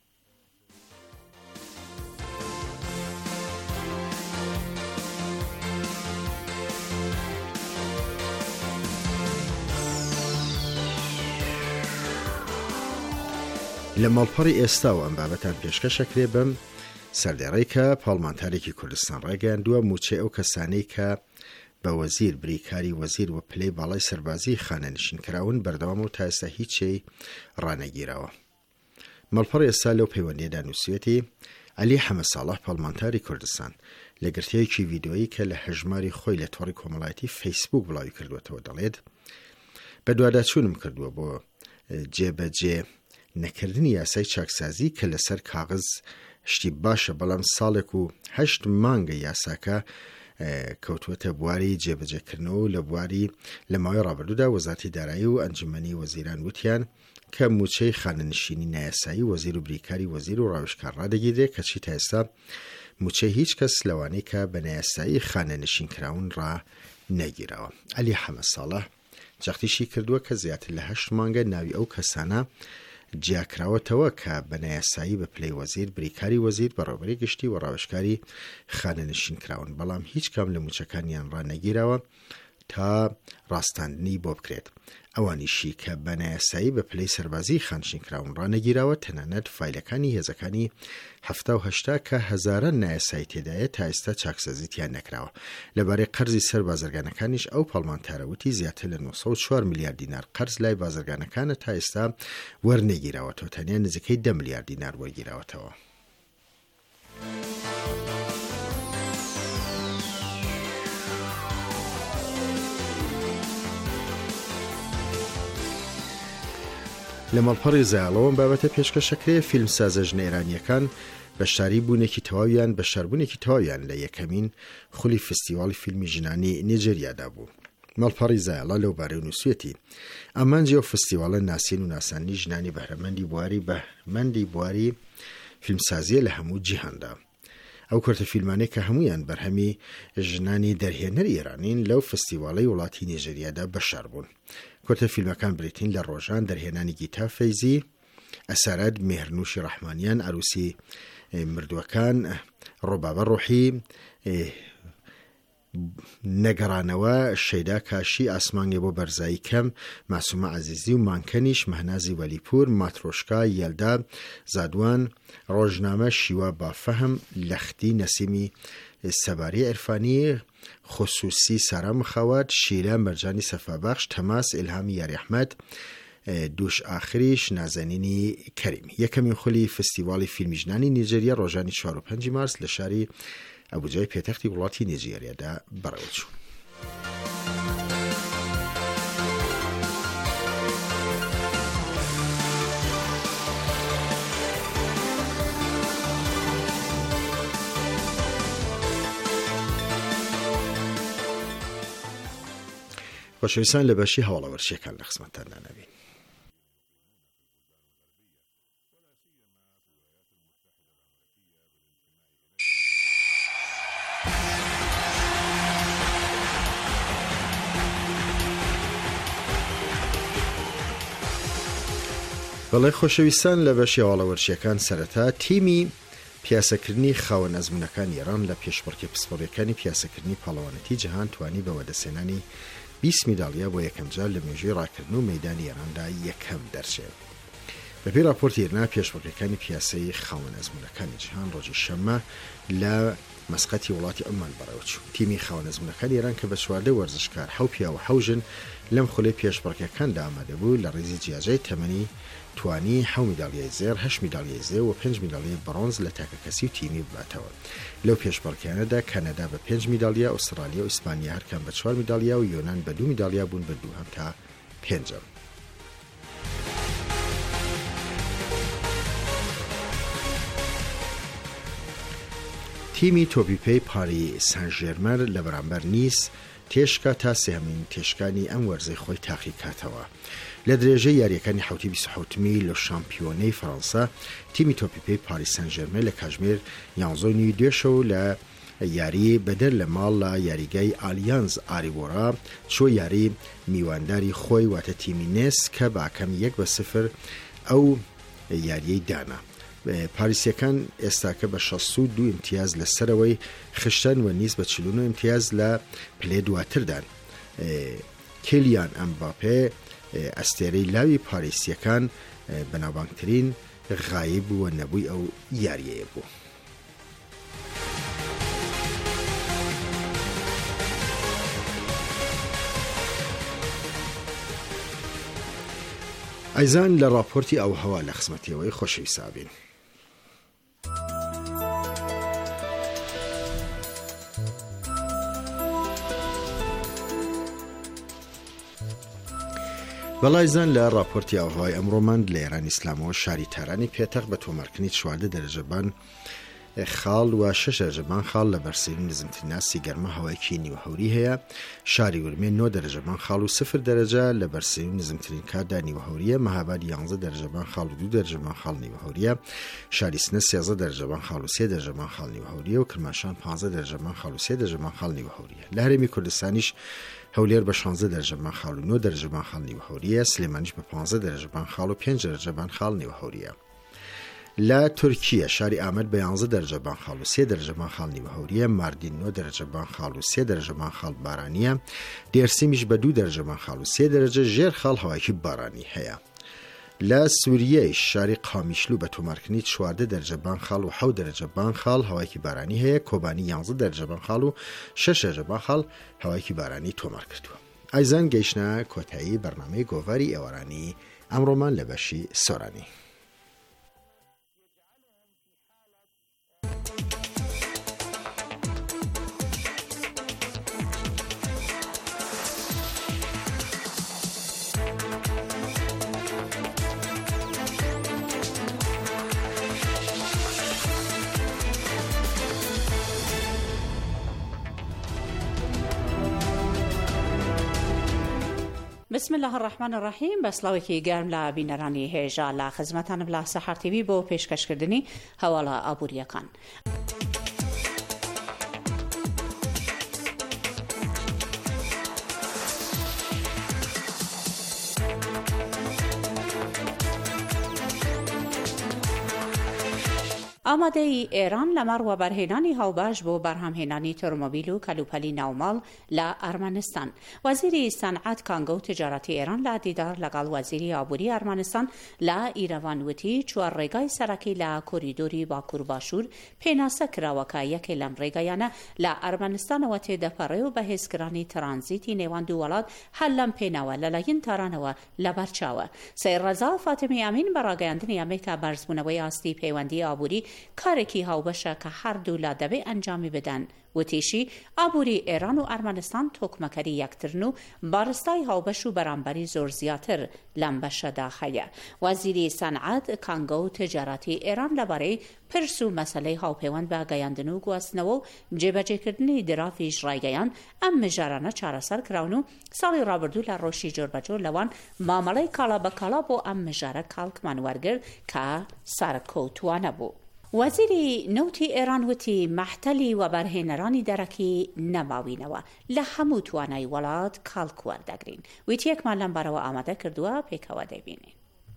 لە ماڵپەڕی ئێستا و ئەم بابەتان پێشکەشەکرێ بم سەردێڕەی کە پاڵمانتارێکی کوردستان ڕێگەاندووە موچەی ئەو کەسانەی کە بە وەزیر بریکاری وەزیر و پلەی باڵای سەربازی خانەنشینکراون بەردەوام و تا ئێستا هیچی ڕانەگیرەوە. ماڵپەڕی ئێستا لەو پەیوەندیەدا نووسێتی عەلی حەمەد ساڵح پاڵمانتاری کوردستان لە گرتەیەکی ڤیدیۆیی کە لە هەژماری خۆی لە تۆڕی کۆمەڵایەتی فەیسبوک بڵاوی کردوێتەوە دەڵێت بە دوواداچوونم کردووە بۆ جێبەجێ نەکردنی یاسای چاکسازی کە لەسەر کاغز شتی باشە بەڵام ساڵێک و هەشت مانگە یاساکە کەوتوەتە بواری جێبەجێکردنەوە و لە بواری لە ماوەی ڕابردوودا وەزارەتی دارایی و ئەنجومەنی وەزیران وتیان کە موچەی خانەنشینی نایاسایی وەزیر و بریکاری وەزیر و ڕاوێژکار ڕادەگیرێت کەچی تا ئێستا موچەی هیچ کەس لەوانەی کە بە نایاسایی خانەنشین کراون ڕا نەگیرەوە. عەلی حەمەد ساڵح جەختیشی کردووە کە زیاتر لە هەشت مانگە ناوی ئەو کەسانە جیاکراوەتەوە کە بە نایاسایی بە پلەی وەزیر بریکاری وەزیر بەڕێوەبەری گشتی و ڕاوێژکاری خانەنشین کراون بەڵام هیچ کام لە موچەکانیان ڕانەگیرەوە تا ڕاستاندنی بۆ بکرێت. ئەوانیشی کە بە نایاسایی بە پلەی سەربازی خانشین کراون ڕانەگیرەوە تەنانەت فایلەکانی هێزەکانی هەفتا و هەشتا کە هەزاران نایاسایی تێدایە تا ئێستا چاکسەزیتیان نەکراوە. لەبارەی قەرزی سەر بازرگانەکانیش ئەو پەڵمانتارەوتی زیاتر لە نۆسەد و چوار میلیارد دینار قەرز لای بازرگانەکانە تا ئێستا وەرنەگیراوەتەوە، تەنیا نزیکەی دە میلیارد دینار وەرگیراوەتەوە. لە ماڵپەڕی زایاڵەوە بابەتە پێشکەشەکرێ فیلمسازە ژنە-ئێرانیەکان بەشداری بوونێکی تەواویان بەشداربوونێکی تەواویان لە یەکەمین خولی فستیواڵی فیلمی ژنانی نیجێریادا بوو. ماڵپەڕی زایاڵە لەوبارەی نووسێتی ئەمانجی ئەو فستیواڵە ناسین و ناسانی ژنانی بەهرەمەندی بواری بەهرەمەندی بواری فیلمسازیە لە هەموو جیهاندا. ئەو کورتە فیلمانەی کە هەمویان بەرهەمی ژنانی دەرهێنەری ئێرانین لەو فستیواڵەی وڵاتی نیجێریادا بەشدار بوون. کورتە فیلمەکان بریتین لە ڕۆژان دەرهێنانی گیتا فەیزی، ئەسارەت مێهرنوشی ڕەحمانیان، ئەروسی مردووەکان، ڕۆبابە ڕۆحی، نەگەڕانەوە شەیدا کاشی، ئاسمانگێ بۆ بەرزایی کەم، ماسومە عەزیزی و مانکەنیش، مەهنازی وەلیپور، ماترۆشکا، یەلدا زادوان، ڕۆژنامە شیوا بافەهم، لەختی نەسیمی سەباری عرفانی، خصوصی سارا مخەوات، شیرە مەرجانی سەفابەخش، تەماس ئیلهامی یاری ئەحمەد، دووش ئاخریش نازەنینی کەریمی. یەکەمین خولی فستیواڵی فیلمی ژنانی نیجێریا ڕۆژانی چوار و پەنجی مارس لە شاری ئەبوجای پێتەختی وڵاتی نیجێریادا بەڕێوەچوو. خۆشەویستان لە بەشی هەواڵەوەرشیەکان لە خزمەتتاندا نەبین. بەڵێ خۆشەویستان لە بەشی هەواڵەوەرشیەکان سەرەتا تیمی پیاسەکردنی خاوەن ئەزمونەکان ئێران لە پێشبڕکێ پسپۆڕیەکانی پیاسەکردنی پاڵەوانەتی جیهان توانی بە وەدەسێنانی بیست میدالیا بۆ یەکەم جار لە مێژووی ڕاکردن و مەیدانی ئێراندا یەکەم دەرچێت. بەپێی راپۆرتی هێرنا پێشبڕکێەکانی پیاسەی خاوەن ئەزمونەکانی جیهان ڕۆژی شەممە لە مەسقەتی وڵاتی ئەمان بەڕێوەچوو. تیمی خاوەن ئەزمونەکانی ئێران کە بە چواردە وەرزشکار حەو پیا و حەوژن لەم خولەی پێشبڕکێەکاندا ئامادەبوو لە ڕێزی جیاجای تەمەنی توانی حەو میدالیای زێر، هەشت میدالیای زێر و پێنج میدالیای بڕۆنز لە تاکە کەسی و تیمی بباتەوە. لەو پێشبڕکێیانەدا کەنەدا بە پێنج میدالیا، ئوسترالیا و ئیسپانیا هەرکەم بە چوار میدالیا و یۆنان بە دوو میدالیا بوون بە دووهەم تا پێنجەم. تیمی تۆپیپەی پاری سان ژێرمەر لە بەرامبەر نیس تێشکا تا سێهەمین تێشکانی ئەم وەرزەی خۆی تاقی کاتەوە. لە درێژەی یاریەکانی حوتی بیست و حوتمی لە شامپیۆنەی فەڕەنسا تیمی تۆپیپەی پاری سان ژێرمەر لە کاژمێر یانزە و نیو دوێشەوە لە یاری بەدەر لە ماڵ لە یاریگای ئالیانز ئاریبۆرا چۆ یاری میوانداری خۆی واتە تیمی نێس کە باکەم یەک بە سفر ئەو یاریەی دانا. پاریسیەکان ئێستاکە بە شەست و دوو ئیمتیاز لەسەرەوەی خشتن و نیز بە چل و نۆ ئیمتیاز لە پلێ دواتردان. کێلیان ئەمباپێ ئەستێرەی لاوی پاریسیەکان بەناوبانگترین غایب و نەبووی ئەو یاریەیە بوو. ئەیزان لە راپۆرتی ئەو هەوا لە خزمەتیەوەی خۆشەویستان بین. بەڵایزان لە راپۆرتی ئاوهەوای ئەمڕۆمان لە ئێرانی ئیسلامەوە شاری تارانی پێتەق بە تۆمارکردنی چواردە دەرەجەبان خاڵ و شەش دەرەجەبان خاڵ لە بەرسەری نزمترین ناسی گەرمە هەوایەکی نیوەهەوری هەیە. شاری ورمێ نۆ دەرەجەبان خاڵ و سفر دەرەجە لە بەرسەری نزمترین کاتدا نیوەهەوریە. مەهاباد یانزە دەرەجەبان خاڵ و دوو دەرەجەبان خاڵ نیوەهەوریە. شاری سنە سێزە دەرەجەبان خاڵ و سێ دەرەجەبان خاڵ نیوەهەوریە و کرماشان پانزە دەرەجەبان خاڵ و سێ دەرەجەبان خاڵ نیوەهەوریە. لە هەرێمی کوردستانیش هەولێر بە شانزە دەرەجەبان خاڵ و نۆ دەرەجەبان خاڵ نیوەهەوریە. سلێمانیش بە پانزە دەرەجەبان خاڵ و پێنج دەرەجەبان خاڵ نیوەهەوریە. لە تورکیە شاری ئامەد بە یانزە دەرەجەبان خاڵ و سێ دەرەجەبان خاڵ نیوەهەوریە. ماردین نۆ دەرەجەبان خاڵ و سێ دەرەجەبان خاڵ بارانیە. دێرسیمیش بە دوو دەرەجەبان خاڵ و سێ دەرەجە ژێر خاڵ هەوایەکی بارانی هەیە. لە سووریەی شاری قامیشلو بە تۆمارکردنی چواردە دەرەجەبان خاڵ و حەوت دەرەجەبان خاڵ هەوایەکی بارانی هەیە. کۆبانی یانزە دەرەجەبان خاڵ و شەش دەرەجەبان خاڵ هەوایەکی بارانی تۆمار کردووە. ئایزان گەیشتە کۆتایی بەرنامەی گۆڤاری ئێوارانی ئەمڕۆمان لە بەشی سۆرانی. بسم الله الرحمن الرحیم. بەسڵاوێکی گەرم لە بینەرانی هێژە لە خزمەتانم لە سەحار تیڤی بۆ پێشکەشکردنی هەواڵە ئابوووریەکان. ئامادەی ئێران لەمەڕ و بەرهێنانی هاوباش بۆ بەرهەمهێنانی تۆمۆبیل و کەلوپەلی ناوماڵ لە ئەرمەنستان. وەزیری سەنعەت کانگە و تجارەتی ئێران لە دیدار لەگەڵ وەزیری ئابووری ئەرمەنستان لە ئیرەوان وتی چوار ڕێگای سەرەکی لە کۆریدۆری باکوور باشوور پێناسە کراوەکە یەکێ لەم ڕێگەیانە لە ئەرمەنستانەوە تێدەپەڕێ و بەهێزکردنی ترانزیتی نێوان دوو وڵات هەر لەم پێناوە لەلایەن تارانەوە لەبەرچاوە. سەیڕەزا فاتمی ئامین بە ڕاگەیاندنی ئەمریکا بەرزبوونەوەی ئاستی پەیوەندی ئابووری کارێکی هاوبەشە کە هەردوو لا دەبێ ئەنجامی بدەن. وتیشی ئابووری ئێران و ئەرمەنستان تۆکمەکەری یەکترن و بارستای هاوبەش و بەرامبەری زۆر زیاتر لەم بەشەدا هەیە. وەزیری سەنعەت کانگە و تجارەتی ئێران لەبارەی پرس و مەسەلەی هاوپەیوەند بە گەیاندن و گواستنەوە و جێبەجێکردنی درافیش ڕایگەیان ئەم مژارانە چارەسەر کراون و ساڵی ڕابردوو لە ڕۆژی جۆربەجۆر لەوان مامەڵەی کاڵا بە کاڵا بۆ ئەم مژارە کاڵکمان وەرگرت کە سەرکەوتووانە بوو. وەزیری نەوتی ئێران وتی مەحتەلی و بەرهێنەرانی دەرەکی نەماوینەوە لە هەموو توانای وڵات کاڵک وەردەگرین. وتیەکمان لەم بارەوە ئامادە کردووە پێکەوە دەبینێ.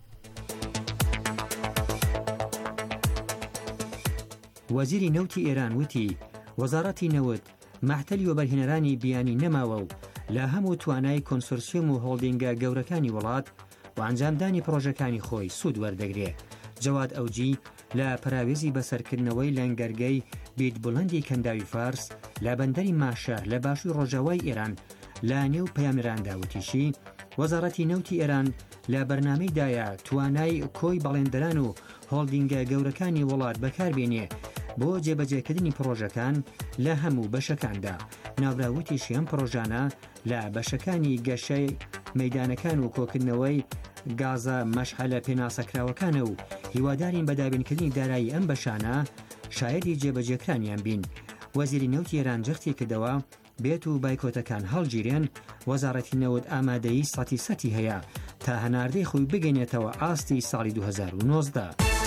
وەزیری نەوتی ئێران وتی وەزارەتی نەوت مەحتەلی و بەرهێنەرانی بیانی نەماوە و لە هەموو توانای کۆنسۆرسیۆم و هۆڵدینگە گەورەکانی وڵات و ئەنجامدانی پرۆژەکانی خۆی سوود وەردەگرێ. جەواد ئەوجی لە پراوێزی بەسەرکردنەوەی لەنگەرگەی بیت بڵندی کەنداوی فارس لە بەندەری ماشەر لە باشووری ڕۆژاوای ئێران لە نێو پەیامێراندا وتیشی وەزارەتی نەوتی ئێران لە بەرنامەیدایە توانای کۆی بەڵێندەران و هۆڵدینگە گەورەکانی وڵات بەکاربێنێ بۆ جێبەجێکردنی پرۆژەکان لە هەموو بەشەکاندا. ناوراوتیشی ئەم پرۆژانە لە بەشەکانی گەشەی مەیدانەکان و کۆکردنەوەی گازە مەشحەلە پێناسەکراوەکانە و هیوادارین بەدابینکردنی دارایی ئەم بەشانە شایدی جێبەجێکرانیان بین. وەزیری نەوتی ئێران جەختی کردەوە بێت و بایکۆتەکان هەڵگیرێن. وەزارەتی نەوت ئامادەیی سەتی سەتی هەیە تا هەناردەی خۆی بگەینێتەوە ئاستی ساڵی دوو هەزار و نۆزدە.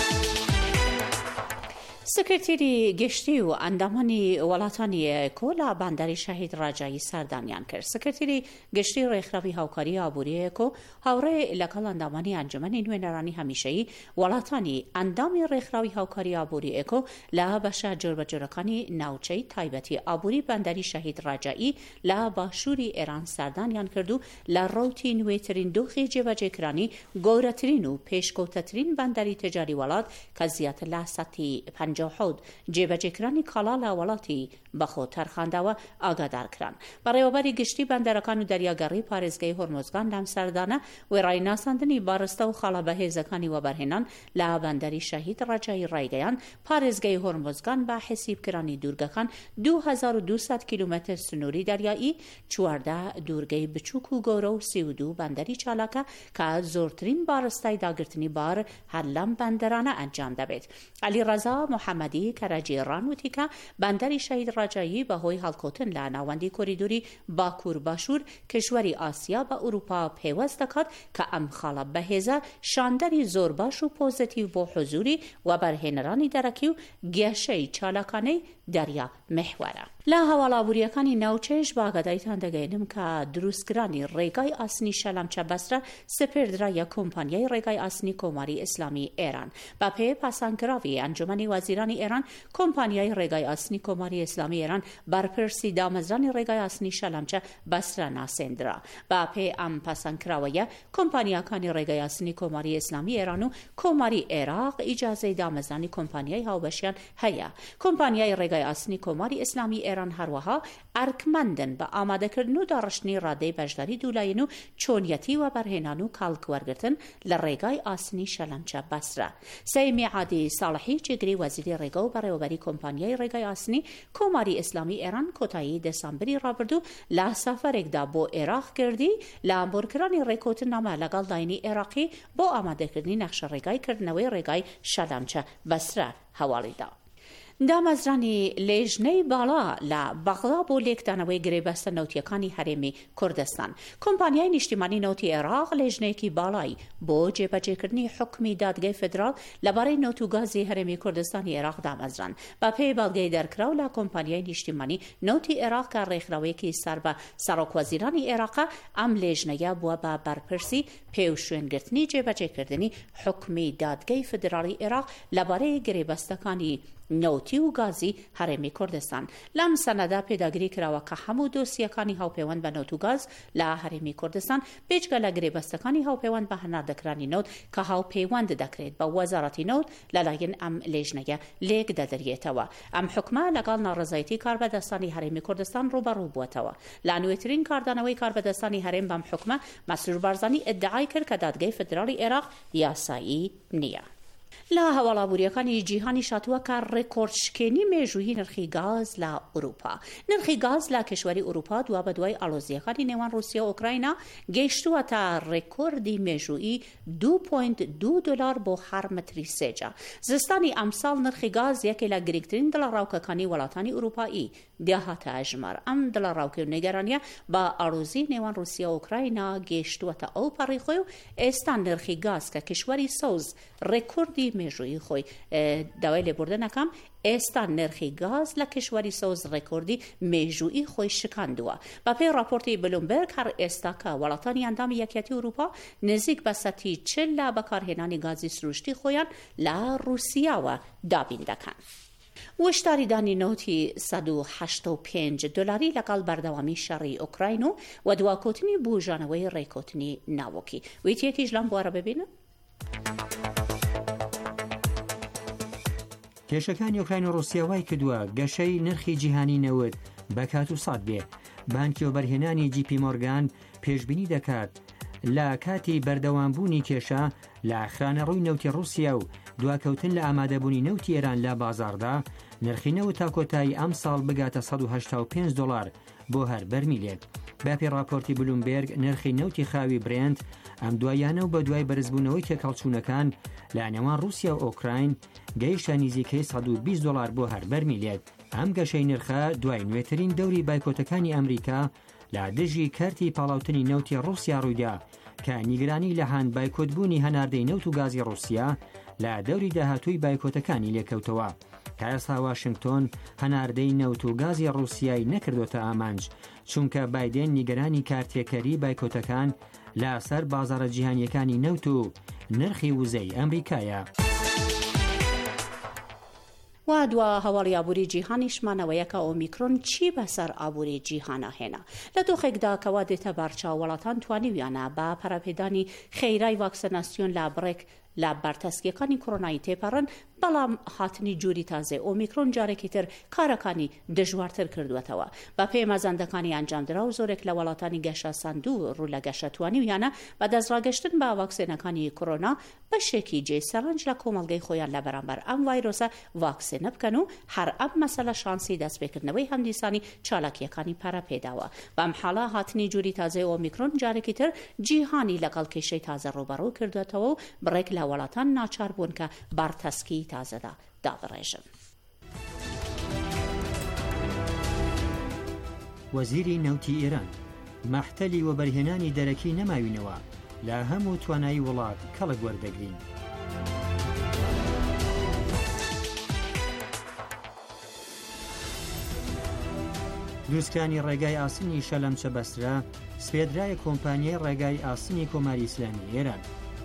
سکرتێری گشتی و ئەندامانی وڵاتانی کۆلا بانداری شەهید ڕاجایی سەردانیان کرد. سکرتێری گشتی ڕێکخراوی هاوکاری ئابووری کۆ هاوڕێ لەگەڵ ئەندامانی ئەنجومەنی نوێنەرانی هەمیشەیی وڵاتانی ئەندامی ڕێکخراوی هاوکاری ئابووری ئێکۆ لە بەشە جۆربەجۆرەکانی ناوچەی تایبەتی ئابووری بانداری شەهید ڕاجایی لە باشووری ئێران سەردانیان کرد و لە ڕەوتی نوێترین دۆخی جێبەجێکرانی گەورەترین و پێشکەوتەترین بانداری تجاری وڵات کە زیاتر لە سەتی پەنجا حەوت جێبەجێکرانی کاڵا لە وڵاتی بەخۆ تەرخانداوە ئاگادارکران. بەڕێوەبەری گشتی بەندەرەکان و دەریاگەڕی پارێزگای هۆرمۆزگان لەم سەردانە وێڕای ناساندنی بارستە و خاڵە بەهێزەکانی وەبەرهێنان لە باندەری شەهید ڕاجایی ڕایگەیان. پارێزگای هۆرمۆزگان بە حسیبکرانی دوورگەکان دوو هەزار و دووسەد کیلومتر سنووری دەریایی، چواردە دوورگەی بچووک و گەورە و سی و دوو بەندەری چالاکە کە زۆرترین بارستای داگرتنی بار هەر لەم بەندەرانە ئەنجام دەبێت. علی ڕەزا محەممەدی کەراجێڕان وتی کە بەندەری شەهید ڕاجایی بەهۆی هەڵکەوتن لە ناوەندی کۆریدۆری باکوور باشوور کشوەری ئاسیا بە ئوروپا پێوەست دەکات کە ئەم خاڵە بەهێزە شاندەری زۆر باش و پۆزتیو بۆ حزوری و بەرهێنەرانی دەرەکی و گێشەی چالاکانەی دەریا محورە. لە هەواڵابووریەکانی ناوچەیش باگادایتان دەگەێنم کە دروستکرانی ڕێگای ئاسنی شەلەمچە بەسرە سپێردرایە کۆمپانیای ڕێگای ئاسنی کۆماری ئیسلامی ئێران. بە پێ پاسانکراوی ئەنجومەنی وەزیرانی ئێران کۆمپانیای ڕێگای ئاسنی کۆماری ئیسلامی ئێران بەرپرسی دامەزرانی ڕێگای ئاسنی شەلەمچە بەسرە ناسێندرا. بە پێ ئەم پاسانکراوەیە کۆمپانیاکانی ڕێگای ئاسنی کۆماری ئیسلامی ئێران و کۆماری عێراق ئیجازەی دامەزرانی کۆمپانیای هاوبەشیان هەیە. کۆمپانیای ڕێگای ئاسنی کۆماری ئیسلامی ئێران هەروەها ئەرکمەندن بە ئامادەکردن و داڕشتنی ڕادەی بەشداری دوولایەن و چۆنیەتی و بەرهێنان و کاڵکوەرگرتن لە ڕێگای ئاسنی شەلەمچە بەسرە. سەیمی عادی ساڵحی جێگری وەزیری ڕێگا و بەڕێوەبەری کۆمپانیای ڕێگای ئاسنی کۆماری ئیسلامی ئێران کۆتایی دەسامبری ڕابردوو لە سەفەرێکدا بۆ عێراق کردی لە ئامبۆرکرانی ڕێکۆتنامە لەگەڵ داینی عێراقی بۆ ئامادەکردنی نەخشە ڕێگای کردنەوەی ڕێگای شەلەمچە بەسرە هەواڵیدا. دامەزرانی لێژنەی باڵا لە بەغدا بۆ لێکدانەوەی گرێبەستە نەوتیەکانی هەرێمی کوردستان. کۆمپانیای نیشتیمانی نەوتی عێراق لێژنەیەکی باڵایی بۆ جێبەجێکردنی حکمی دادگای فدرال لەبارەی نەوت و گازی هەرێمی کوردستانی عێراق دامەزران. بە پێی بەڵگەی دەرکراو لە کۆمپانیای نیشتیمانی نەوتی عێراق کە ڕێکخراوەیەکی سەر بە سەرۆکوەزیرانی عێراقا ئەم لێژنەیە بووە بە بەرپرسی پێو شوێنگرتنی جێبەجێکردنی حکمی دادگای فدرالی عێراق لەبارەی گرێبەستەکانی نەوتی و گازی هەرێمی کوردستان. لەم سەنەدا پێداگیری کراوە کە هەموو دۆسیەکانی هاوپەیوەند بە نەوت و گاز لە هەرێمی کوردستان بێجگە لە گرێبەستەکانی هاوپەیوەند بە هەناردەکرانی نەوت کە هاوپەیوەند دەکرێت بە وەزارەتی نەوت لەلایەن ئەم لێژنەیە لێک دەدرێتەوە. ئەم حکمە لەگەڵ ناڕزایەتی کاربەدەستانی هەرێمی کوردستان ڕوبەڕوو بووەتەوە. لە نوێترین کاردانەوەی کاربەدەستانی هەرێم بەم حکمە مەسرور بارزانی ئیدعای کرد کە دادگای فدرالی عێراق یاسایی نییە. لە هەواڵابووریەکانی جیهانی شاتووە کە ڕێکۆردشکێنی مێژوویی نرخی گاز لە ئوروپا. نرخی گاز لە کشوەری ئوروپا دوا بە دوای ئاڵۆزیەکانی نێوان رووسیا و ئوکراینە گەیشتووە تا ڕێکۆردی مێژوویی دوو پۆینت دوو دۆلار بۆ هەر متری سێجا. زستانی ئەمساڵ نرخی گاز یەکێ لە گرنگترین دڵەڕاوکەکانی وڵاتانی ئوروپایی داهاتە ئەژمار. ئەم دڵەڕاوکە و نێگەرانیە بە ئاڵۆزی نێوان رووسیا و ئوکراینە گەیشتووەتە ئەو پەڕی خۆی و ئێستا نرخی گاز کە کشوەری سەوز ڕێکۆردی مێژوویی خۆی داوای لێبوردنەکەم ئێستا نرخی گاز لە کشوەری سەوز ڕێکۆردی مێژوویی خۆی شکاندووە. بە پێی راپۆرتی بلومبەرگ هەر ئێستا کە وڵاتانی ئەندامی یەکێتی ئوروپا نزیک بە سەتی چل لە بەکارهێنانی گازی سروشتی خۆیان لە رووسیاوە دابین دەکەن. وشتاریدانی نەوتی سەد و هەشتە و پێنج دۆلاری لەگەڵ بەردەوامی شەڕی ئوکراین و و دواکۆتنی بوژانەوەی ڕێکۆتنی ناوەکی. ویتیەکیش لەم بوارە ببینن؟ کێشەکانی ئۆکراین و رووسیا وای کردووە گەشەی نرخی جیهانی نەوت بە کات و سات بێ. بانکی وەبەرهێنانی جی پی مۆرگان پێشبینی دەکات لە کاتی بەردەوامبوونی کێشە لە خرانەڕووی نەوتی رووسیا و دواکەوتن لە ئامادەبوونی نەوتی ئێران لە بازاڕدا نرخی نەوت تا کۆتایی ئەم ساڵ بگاتە سەد و هەشتا و پێنج دۆلار بۆ هەر بەرمیلێک. باپی راپۆرتی بلومبێرگ نرخی نەوتی خاوی برێنت ئەم دوایانە و بە دوای بەرزبوونەوەی تێکەڵچوونەکان لە نێوان رووسیا و ئۆکراین گەیشتە نزیکەی سەد و بیست دۆلار بۆ هەر بەرمیلێت. ئەم گەشەی نرخە دوای نوێترین دەوری بایکۆتەکانی ئەمریکا لە دژی کارتی پاڵاوتنی نەوتی رووسیا ڕوویدا کە نیگرانی لە هاان بایکۆتبوونی هەناردەی نەوت و گازی رووسیا لە دەوری داهاتووی بایکۆتەکانی لێکەوتەوە. تا ئێستا واشنگتۆن هەناردەی نەوت و گازی رووسیای نەکردوتە ئامانج چونکە بایدێن نیگەرانی کارتێکەری بایکۆتەکان لەسەر بازاڕە جیهانیەکانی نەوت و نرخی وزەی ئەمریکایە. وا دوا هەواڵی ئابووری جیهانیشمانەوەیەکە ئۆمیکرۆن چی بەسەر ئابووری جیهانە هێنا لە دۆخێکدا کەوا دێتە بەرچاو وڵاتان توانیویانە بە پەرەپێدانی خێرای ڤاکسیناسیۆن لا بڕێک لە بەرتەسکیەکانی کۆڕۆنایی تێپەڕن، بەڵام هاتنی جووری تازە ئۆمیکرۆن جارێکی تر کارەکانی دژوارتر کردوێتەوە. بە پێی مەزاندەکانی ئەنجامدرا و زۆرێک لە وڵاتانی گەشە سندوو ڕوو لە گەشە توانیویانە بە دەستڕاگەشتن بە ڤاکسینەکانی کۆڕۆنا بەشێکی جێ سەرنج لە کۆمەڵگەی خۆیان لە بەرامبەر ئەم ڤایرۆسە ڤاکسینە بکەن و هەر ئەم مەسەلە شانسی دەستپێکردنەوەی هەندیسانی چالاکیەکانی پەرەپێداوە. بەم حاڵە هاتنی جووری تازەی ئۆمیکرۆن جارێکی تر جیهانی لەگەڵ کێشەی تازە ڕوبەڕوو کردوێتەوە و بڕێک لە وڵاتان ناچار بوون کە بارتەسکی تازەدا دابڕێژن. وەزیری نەوتی ئێران مەحتەلی وەبەرهێنانی دەرەکی نەماوینەوە لە هەموو توانایی وڵات کەڵک وەردەگرین. دروستکرانی ڕێگای ئاسنی شەلەمچە بەسرا سپێدرایە کۆمپانیای ڕێگای ئاسنی کۆماری ئیسلامی ئێران.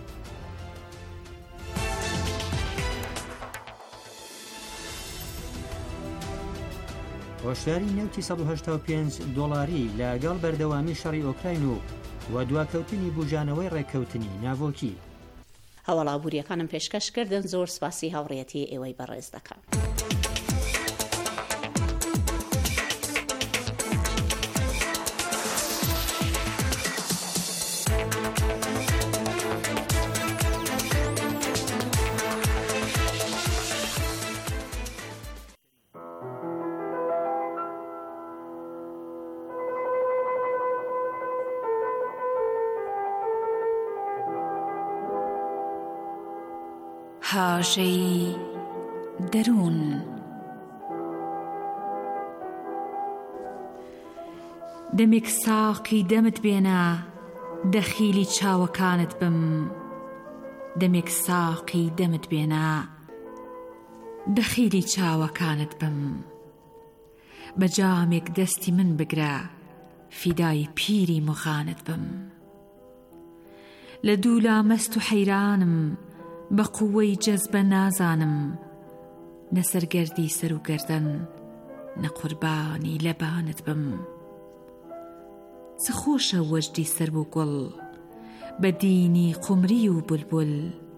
هۆشداری نەوتی سەد و هەشتا و پێنج دۆڵاری لەگەڵ بەردەوامی شەڕی ئۆکراین و و دواکەوتنی بوجانەوەی ڕێککەوتنی ناڤۆکی. هەواڵ ئابووریەکانم پێشکەشکردن، زۆر سپاسی هاوڕێتی ئێوەی بەڕێز دەکەم. هاژەی دەروون دەمێک ساقی دەمت بێنە دەخیلی چاوەکانت بم، دەمێک ساقی دەمت بێنە دەخیلی چاوەکانت بم، بە جامێک دەستی من بگرە فیدای پیری مغانت بم. لە دوولا مەست و حەیرانم بە قووەی جەزبە نازانم، نەسەرگەردی سەر و گەردەن نەقوربانی لەبانت بم. چ خۆشە وەجدی سەر و گوڵ بە دینی قومری و بولبول،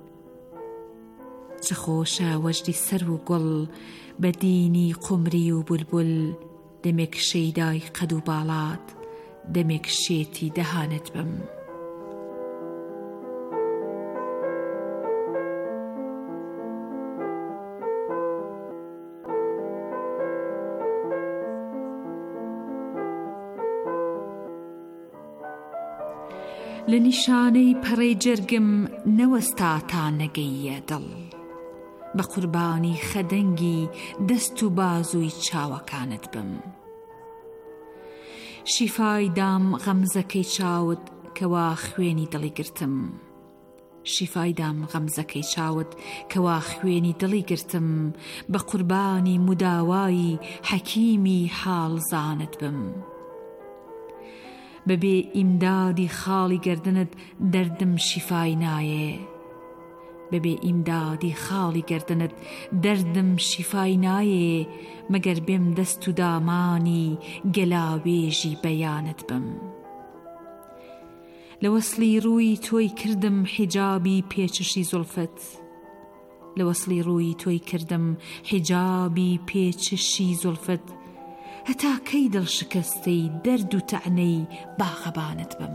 چ خۆشە وەجدی سەر و گوڵ بە دینی قومری و بولبول، دەمێک شەیدای قەد و باڵات دەمێک شێتی دەهانت بم. لە نیشانەی پەڕەی جەرگم نەوەستا تا نەگەیە دڵ، بە قوربانی خەدەنگی دەست و بازووی چاوەکانت بم. شیفای دام غەمزەکەی چاوت کەوا خوێنی دڵی گرتم، شیفای دام غەمزەکەی چاوت کەوا خوێنی دڵی گرتم، بە قوربانی مداوایی حەکیمی حاڵزانت بم. بەبێ ئیمدادی خاڵی گردنت دەردم شیفای نایێ، بەبێ ئیمدادی خاڵی گردنت دەردم شیفای نایێ، مەگەر بێم دەست و دامانی گەلاوێژی بەیانت بم. لە وەسلی ڕووی تۆی کردم حیجابی پێچشی زولفت، لە وەسلی ڕووی تۆی کردم حیجابی پێچشی زولفت، هەتا کەی دڵ شکستەی دەرد و تەعنەی باغەبانت بم.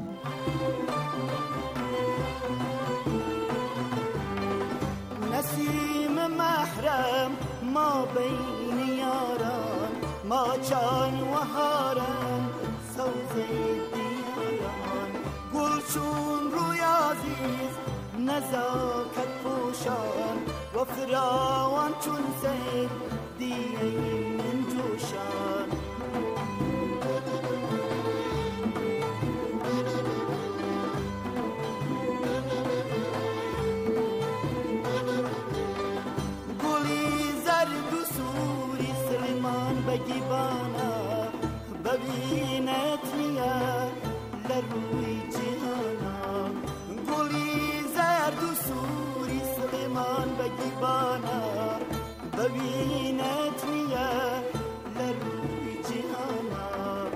نسیم محرم ما بین یاران، ما چان و هارم سوزی چون روی عزیز نزاکت پوشان و فراوان چون سیل دیه من جوشان گلی زرد و سوری سلیمان بگیبانا ببینت نیا لروی جهانا گلی زرد و سوری سلیمان بگیبانا ببینت نیا لروی جهانا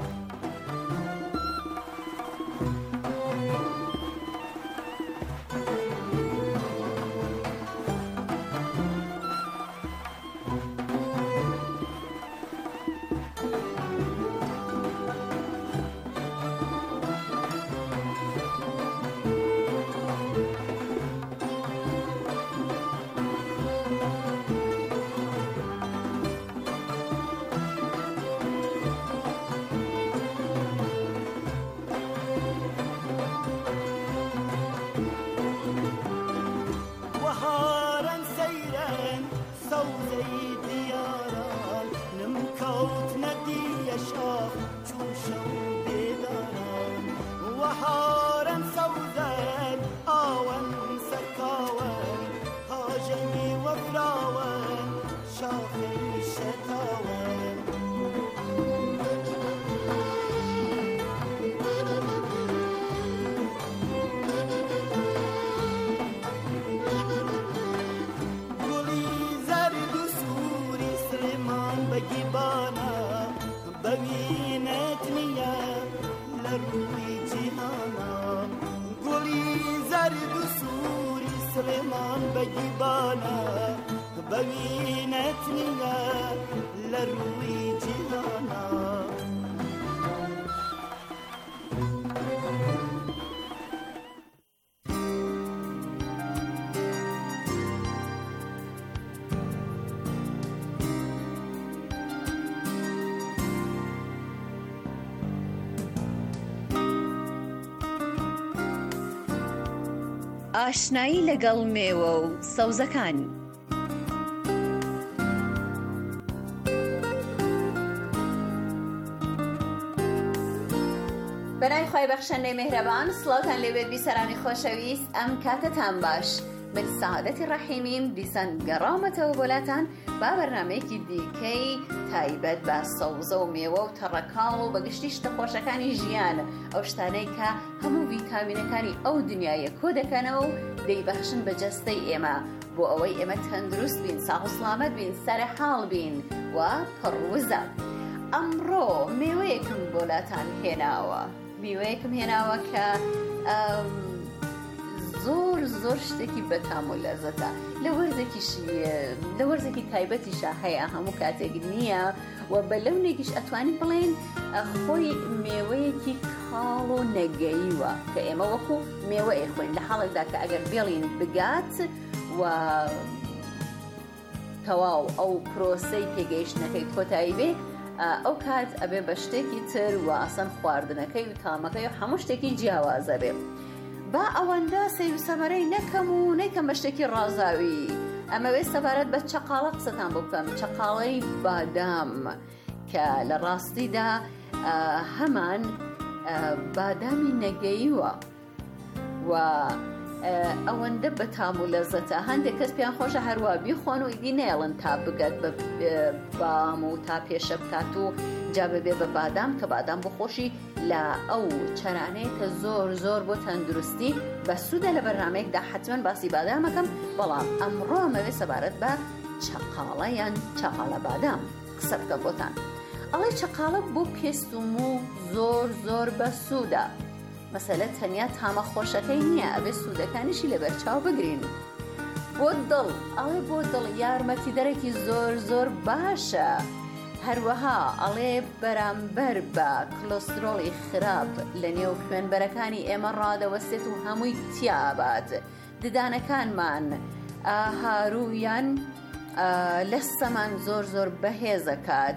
ئاشنایی لەگەڵ مێوە و سەوزەکان. بەنای خۆی بەخشەندەی مێهرەبان، سڵاوتان لێبێت بیسەرانی خۆشەویست، ئەم کاتتان باش. من سەعادەتی ڕەحیمیم دیسان گەڕامەتەوە بۆلاتان با بەرنامەیەکی دیکەی تایبەت بە سەوزە و مێوە و تەڕەکاڵ و بەگشتی شتە خۆشەکانی ژیان، ئەو شتانەی کە هەموو ڤیتامینەکانی ئەو دنیایە کۆ دەکەنەوە و دەیبەخشن بە جەستەی ئێمە بۆ ئەوەی ئێمە تەندروست بین، ساغ و سڵامەت بین، سەرحاڵ بین و پڕوزە. ئەمڕۆ مێوەیەکم بۆلاتان هێناوە میوەیەکم هێناوە کە زۆر زۆر شتێکی بەتام و لەزەتە، لە وەرزێکیشی لە وەرزێکی تایبەتیشە هەیە، هەموو کاتێک نییە و بە لەونێکیش ئەتوانین بڵێن خۆی مێوەیەکی کاڵ و نەگەییوە کە ئێمە وەکو مێوە ئێخۆین لە حاڵێکدا کە ئەگەر بێڵین بگات و تەواو ئەو پرۆسەی پێگەیشتنەکەی کۆتایی بێ، ئەو کات ئەبێ بە شتێکی تر و ئاسان خواردنەکەی و تامەکەی و هەموو شتێکی جیاوازە بێ. با ئەوەندە سەیر و سەمەرەی نەکەم و نەیکەم بە شتێکی ڕازاوی. ئەمەوێ سەبارەت بە چەقاڵە قسەتان بۆ بکەم، چەقاڵەی بادام کە لە ڕاستیدا هەمان بادامی نەگەییوە و ئەوەندە بەتام و لەزەتە. هەندێک کەس پێیان خۆشە هەروە بیخۆن و ئیدی نێڵن تا بگات بە بام و تا پێشە بکات و جا ببێ بە بادام کە بادام بخۆشی لە ئەو چەرانەیە کە زۆر زۆر بۆ تەندروستی بە سوودە. لە بەرنامەیەکدا حتمەن باسی بادامەکەم، بەڵام ئەمڕۆ ئەمەوێ سەبارەت بە چەقاڵە یان چەقاڵە بادام قسە بکەم بۆتان. ئەڵێ چەقاڵە بۆ پێست و مو زۆر زۆر بە سوودە. مەسەلە تەنیا تامە خۆشەکەی نییە، ئەبێ سوودەکانیشی لەبەرچاو بگرین. بۆ دڵ، ئەڵێ بۆ دڵ یارمەتی دەرێکی زۆر زۆر باشە. هەروەها ئەڵێ بەرامبەر بە کلۆسترۆڵی خراپ لە نێو خوێنبەرەکانی ئێمە ڕادەوەستێت و هەمووی تیابات. ددانەکانمان هارویان لەستەمان زۆر زۆر بەهێزەکات.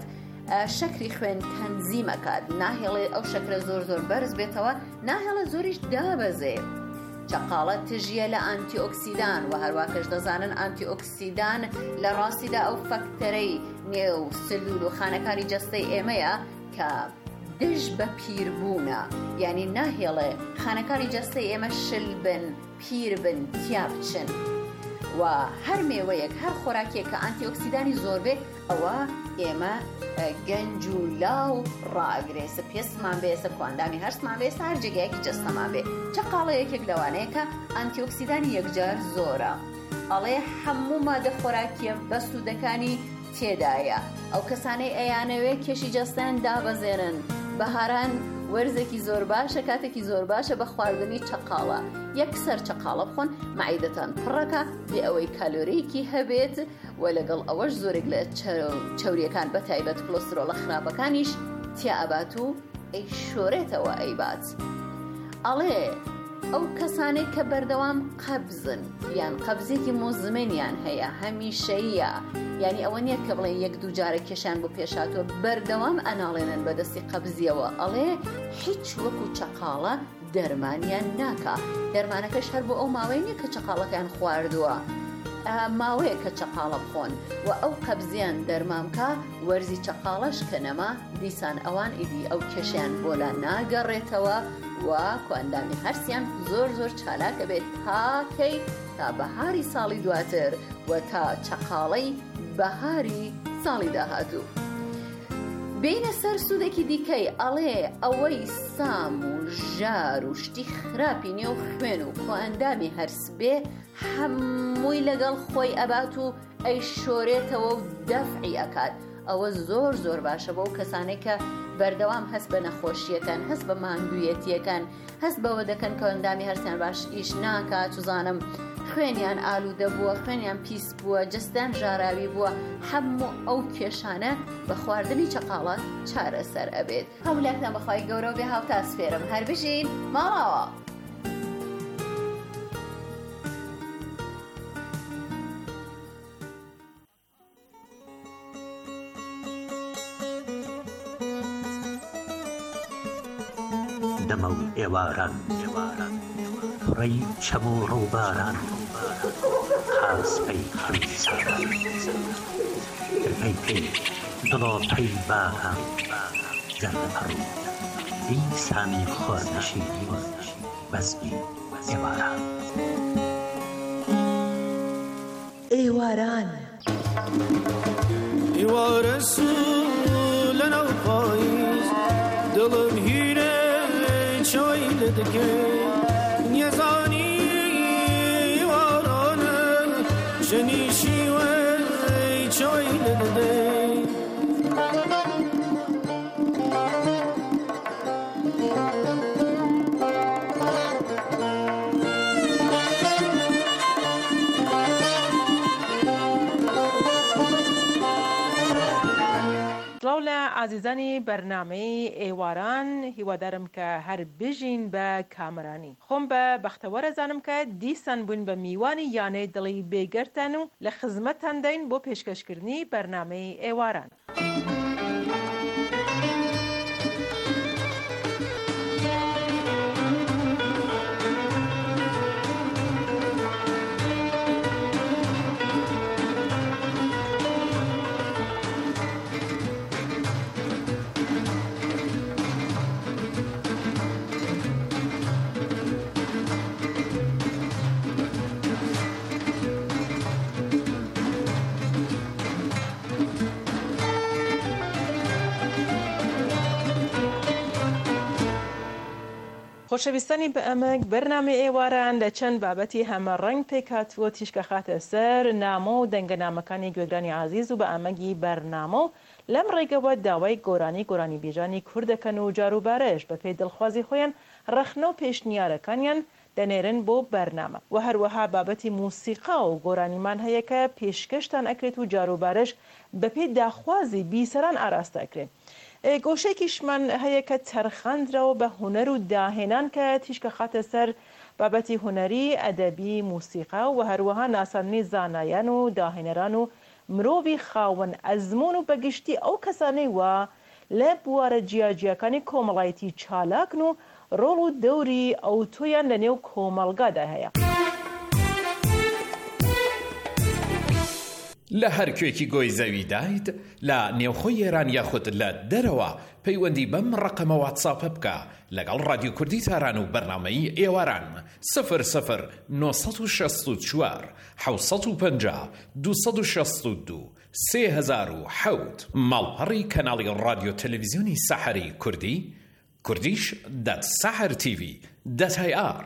شەکری خوێن تەنزیمەکات، ناهێڵێ ئەو شەکرە زۆر زۆر بەرز بێتەوە، ناهێڵە زۆریش دابەزێ. چقاڵە تژیە لە ئانتی ئۆکسیدان و هەروە کەش دەزانن ئانتی ئۆکسیدان لە ڕاستیدا ئەو فەکتەرەی نێو سلول و خانەکانی جەستەی ئێمەیە کە دژ بە پیربوونە، یعنی ناهێڵێ خانەکانی جەستەی ئێمە شل بن، پیر بن، تیا بچن. و هەر مێوەیەک هەر خۆراکێک کە ئانتی ئۆکسیدانی زۆر بێ ئەوە ئێمە گەنج و لاو ڕاگرێ، سپێسمان بێ، سەرکواندامی هەرسمان بێ، هەر جێگایەکی جەستەمان بێ. چقاڵە یەکێک لەوانەیە کە ئانتی ئۆکسیدانی یەکجار زۆرە، ئەڵێ هەموو مادە خۆراکیە بە سوودەکانی تێدایە. ئەو کەسانەی ئەیانەوێ کێشی جەستیان دابەزێنن، بەهاران وەرزێکی زۆر باشە، کاتێکی زۆر باشە بە خواردنی چقاڵە. یەکسەر چقاڵە بخۆن، مەعیدەتان پڕەکە بێ ئەوەی کالۆریەکی هەبێت و لەگەڵ ئەوەش زۆرێک لە چەوریەکان بە تایبەت کلۆسترۆڵە خراپەکانیش تیا ئەبات و ئەی شۆرێتەوە ئەیبات. ئەڵێ ئەو کەسانەی کە بەردەوام قەبزن یان قەبزێکی مزمنیان هەیە، هەمیشەیە، یعنی ئەوە نییە کە بڵێن یەک دوو جارە کێشیان بۆ پێشاتوە بەردەوام ئەناڵێنن بەدەستی قەبزیەوە. ئەڵێ هیچ وەکو چقاڵە دەرمانیان ناکە. دەرمانەکەش هەر بۆ ئەو ماوەی نییە کە چقاڵەکان خواردووە، ماوەیە کە چقاڵە بخۆن و ئەو قەبزیان دەرمامکە، وەرزی چقاڵەش کە نەما دیسان ئەوان ئیدی ئەو کێشیان بۆلا ناگەڕێتەوە و کواندامی هەرسیان زۆر زۆر چالاکە بێت تاکەی تا بەهاری ساڵی دواتر و تا چقاڵەی بەهاری ساڵی داهاتوو. بینە سەر سوودێکی دیکەی ئەڵێ ئەوەی سام و ژار و شتی خراپی نێو خوێن و کواندامی هەرس بێ هەمووی لەگەڵ خۆی ئەبات و ئەی شۆرێتەوە و دەفعی ئەکات. ئەوە زۆر زۆر باشە بۆ ئەو کەسانەی کە بەردەوام هەست بە نەخۆشیەکان، هەست بە ماندوویەتیەکان، هەست بەوە دەکەن کە ئەندامی هەرسیان باش ئیش ناکات، توزانم خوێنیان ئالوودە بووە، خوێنیان پیس بووە، جەستیان ژاراوی بووە. هەموو ئەو کێشانە بە خواردنی چقاڵە چارەسەر ئەبێت. هەولاکتان بەخوای گەورە و بێ هاوتاسفێرم هەر بژین ماڵاوە. دەمە و ئێواران پڕەی چەم و ڕووباران، قاسپەی خەریساران، دڵپەی پێی دڵۆپەی باغان، زەردەپەڕ و دیسانی خۆرنشینی بەزمی ئێواران. ئێواران ئێوارە سوو لەناو پاییز، دڵم هیرە چۆی لە دەکەی، نیەزانی ئێوارانە ژەنیشی وەی چۆی لە دەدەی. سڵاو لە عزیزانی بەرنامەی ئێواران، هیوادارم کە هەر بژین بە کامرانی. خۆم بە بەختەوەرە زانم کە دیسان بوون بە میوانی یانەی دڵی بێگەرتان و لە خزمەتتان دەین بۆ پێشکەشکردنی بەرنامەی ئێواران. خۆشەویستانی بە ئەمەک بەرنامەی ئێواران لە چەند بابەتی هەمە ڕەنگ پێکاتوە تیشکە خاتە سەر نامە و دەنگەنامەکانی گوێگرانی عزیز و بە ئەمەگی بەرنامە و لەم ڕێگەوە داوای گۆرانی گۆرانی بیژانی کوردەکەن و جاروبارەش بە پێی دڵخوازی خۆیان ڕەخنە و پێشنیارەکانیان دەنێرن بۆ بەرنامە و هەروەها بابەتی موسیقا و گۆرانیمان هەیە کە پێشکەشتان ئەکرێت و جاروبارەش بە پێی داخوازی بیسەران ئاراستە ئەکرێت. گۆشێکیشمان هەیە کە تەرخاندرەوە بە هوەر و داهێنان کە تیشکە خاتە سەر بابەتی هوەری، ئەدەبی، موسیقا و هەروەها ناساندنی زانایان و داهێنەران و مرۆڤی خاوەن ئەزمۆن و بەگشتی ئەو کەسانەی وە لە بوارە جیاجیەکانی کۆمەڵایەتی چالاکن و ڕۆڵ و دەوری ئەو تۆیان لە نێو کۆمەڵگادا هەیە. لە هەرکوێکی گۆی زەوی دایت لە نێوخۆی ئێران یاخود لە دەرەوە پەیوەندی بەم ڕقەمە واتساپە بکە لەگەڵ رادیۆ کوردی تاران و بەرنامەی ئێواران سفر سفر نۆ سەد و شەست و چوار حەوت سەد و پەنجا دوو سەد و شەست و دوو سێ هەزار و حەوت ماڵپەڕی کەناڵی رادیۆ تەلەڤیزیۆنی سەحەری کوردی کوردیش دەت سەحەر تیڤی دەت هەی ئار.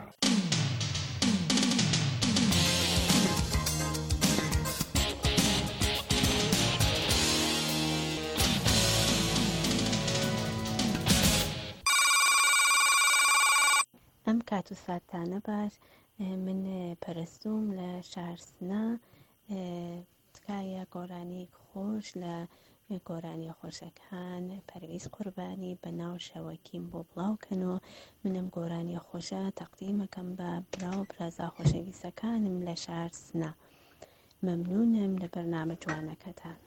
ئەم کات و ساتانە باش من پەرستوم لە شارسنە تکایە گۆرانی خۆش لە گۆرانی خۆشەکان پەرویز قوربانی بە ناو شەوەکیم بۆ بڵاوکەن و منم گۆرانی خۆشە تەقدیمەکەم بە براو برازا خۆشەویستەکانم لە شارسنە. مەمنونم لە بەرنامە جوانەکەتان.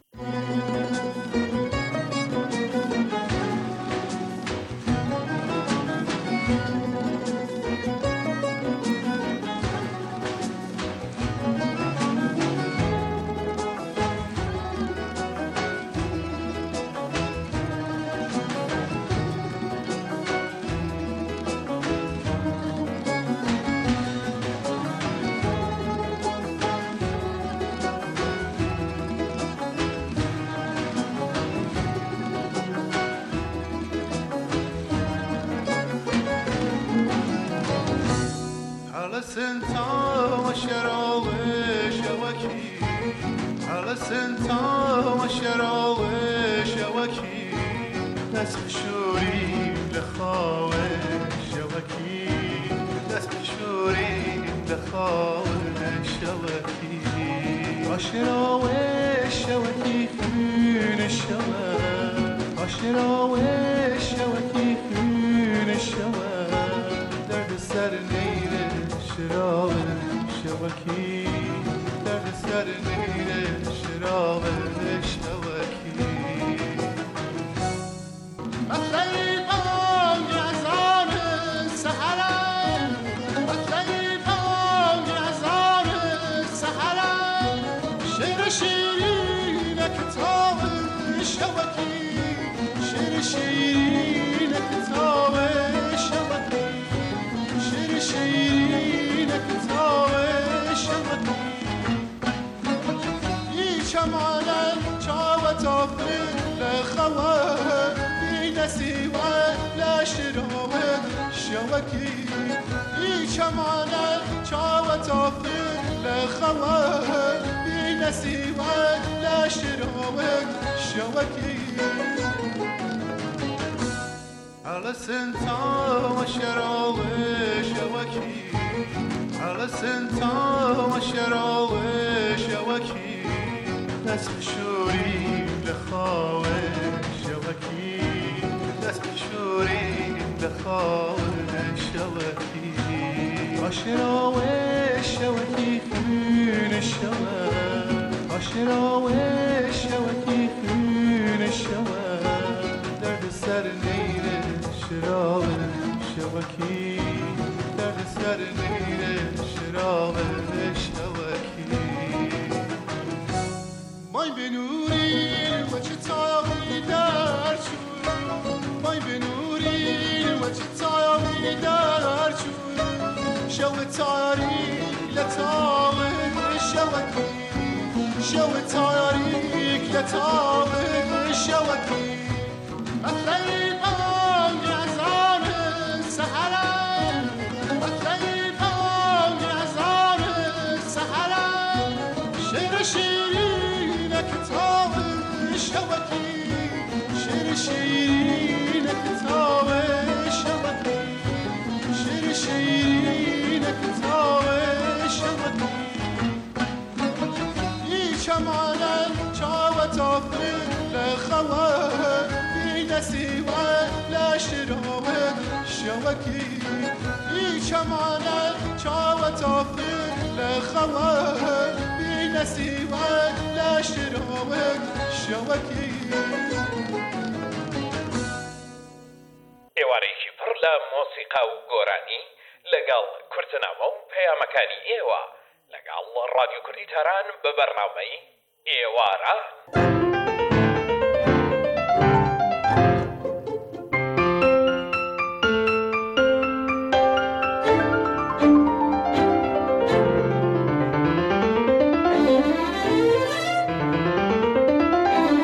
نسيبك لا شراوك شوكي ئێوارەیەکی پڕ لە مۆسیقا و گۆرانی لەگەڵ کورتنامە و پەیامەکانی ئێوە لەگەڵ ڕادیۆ کوردی تاران بە بەرنامەی ئێوارە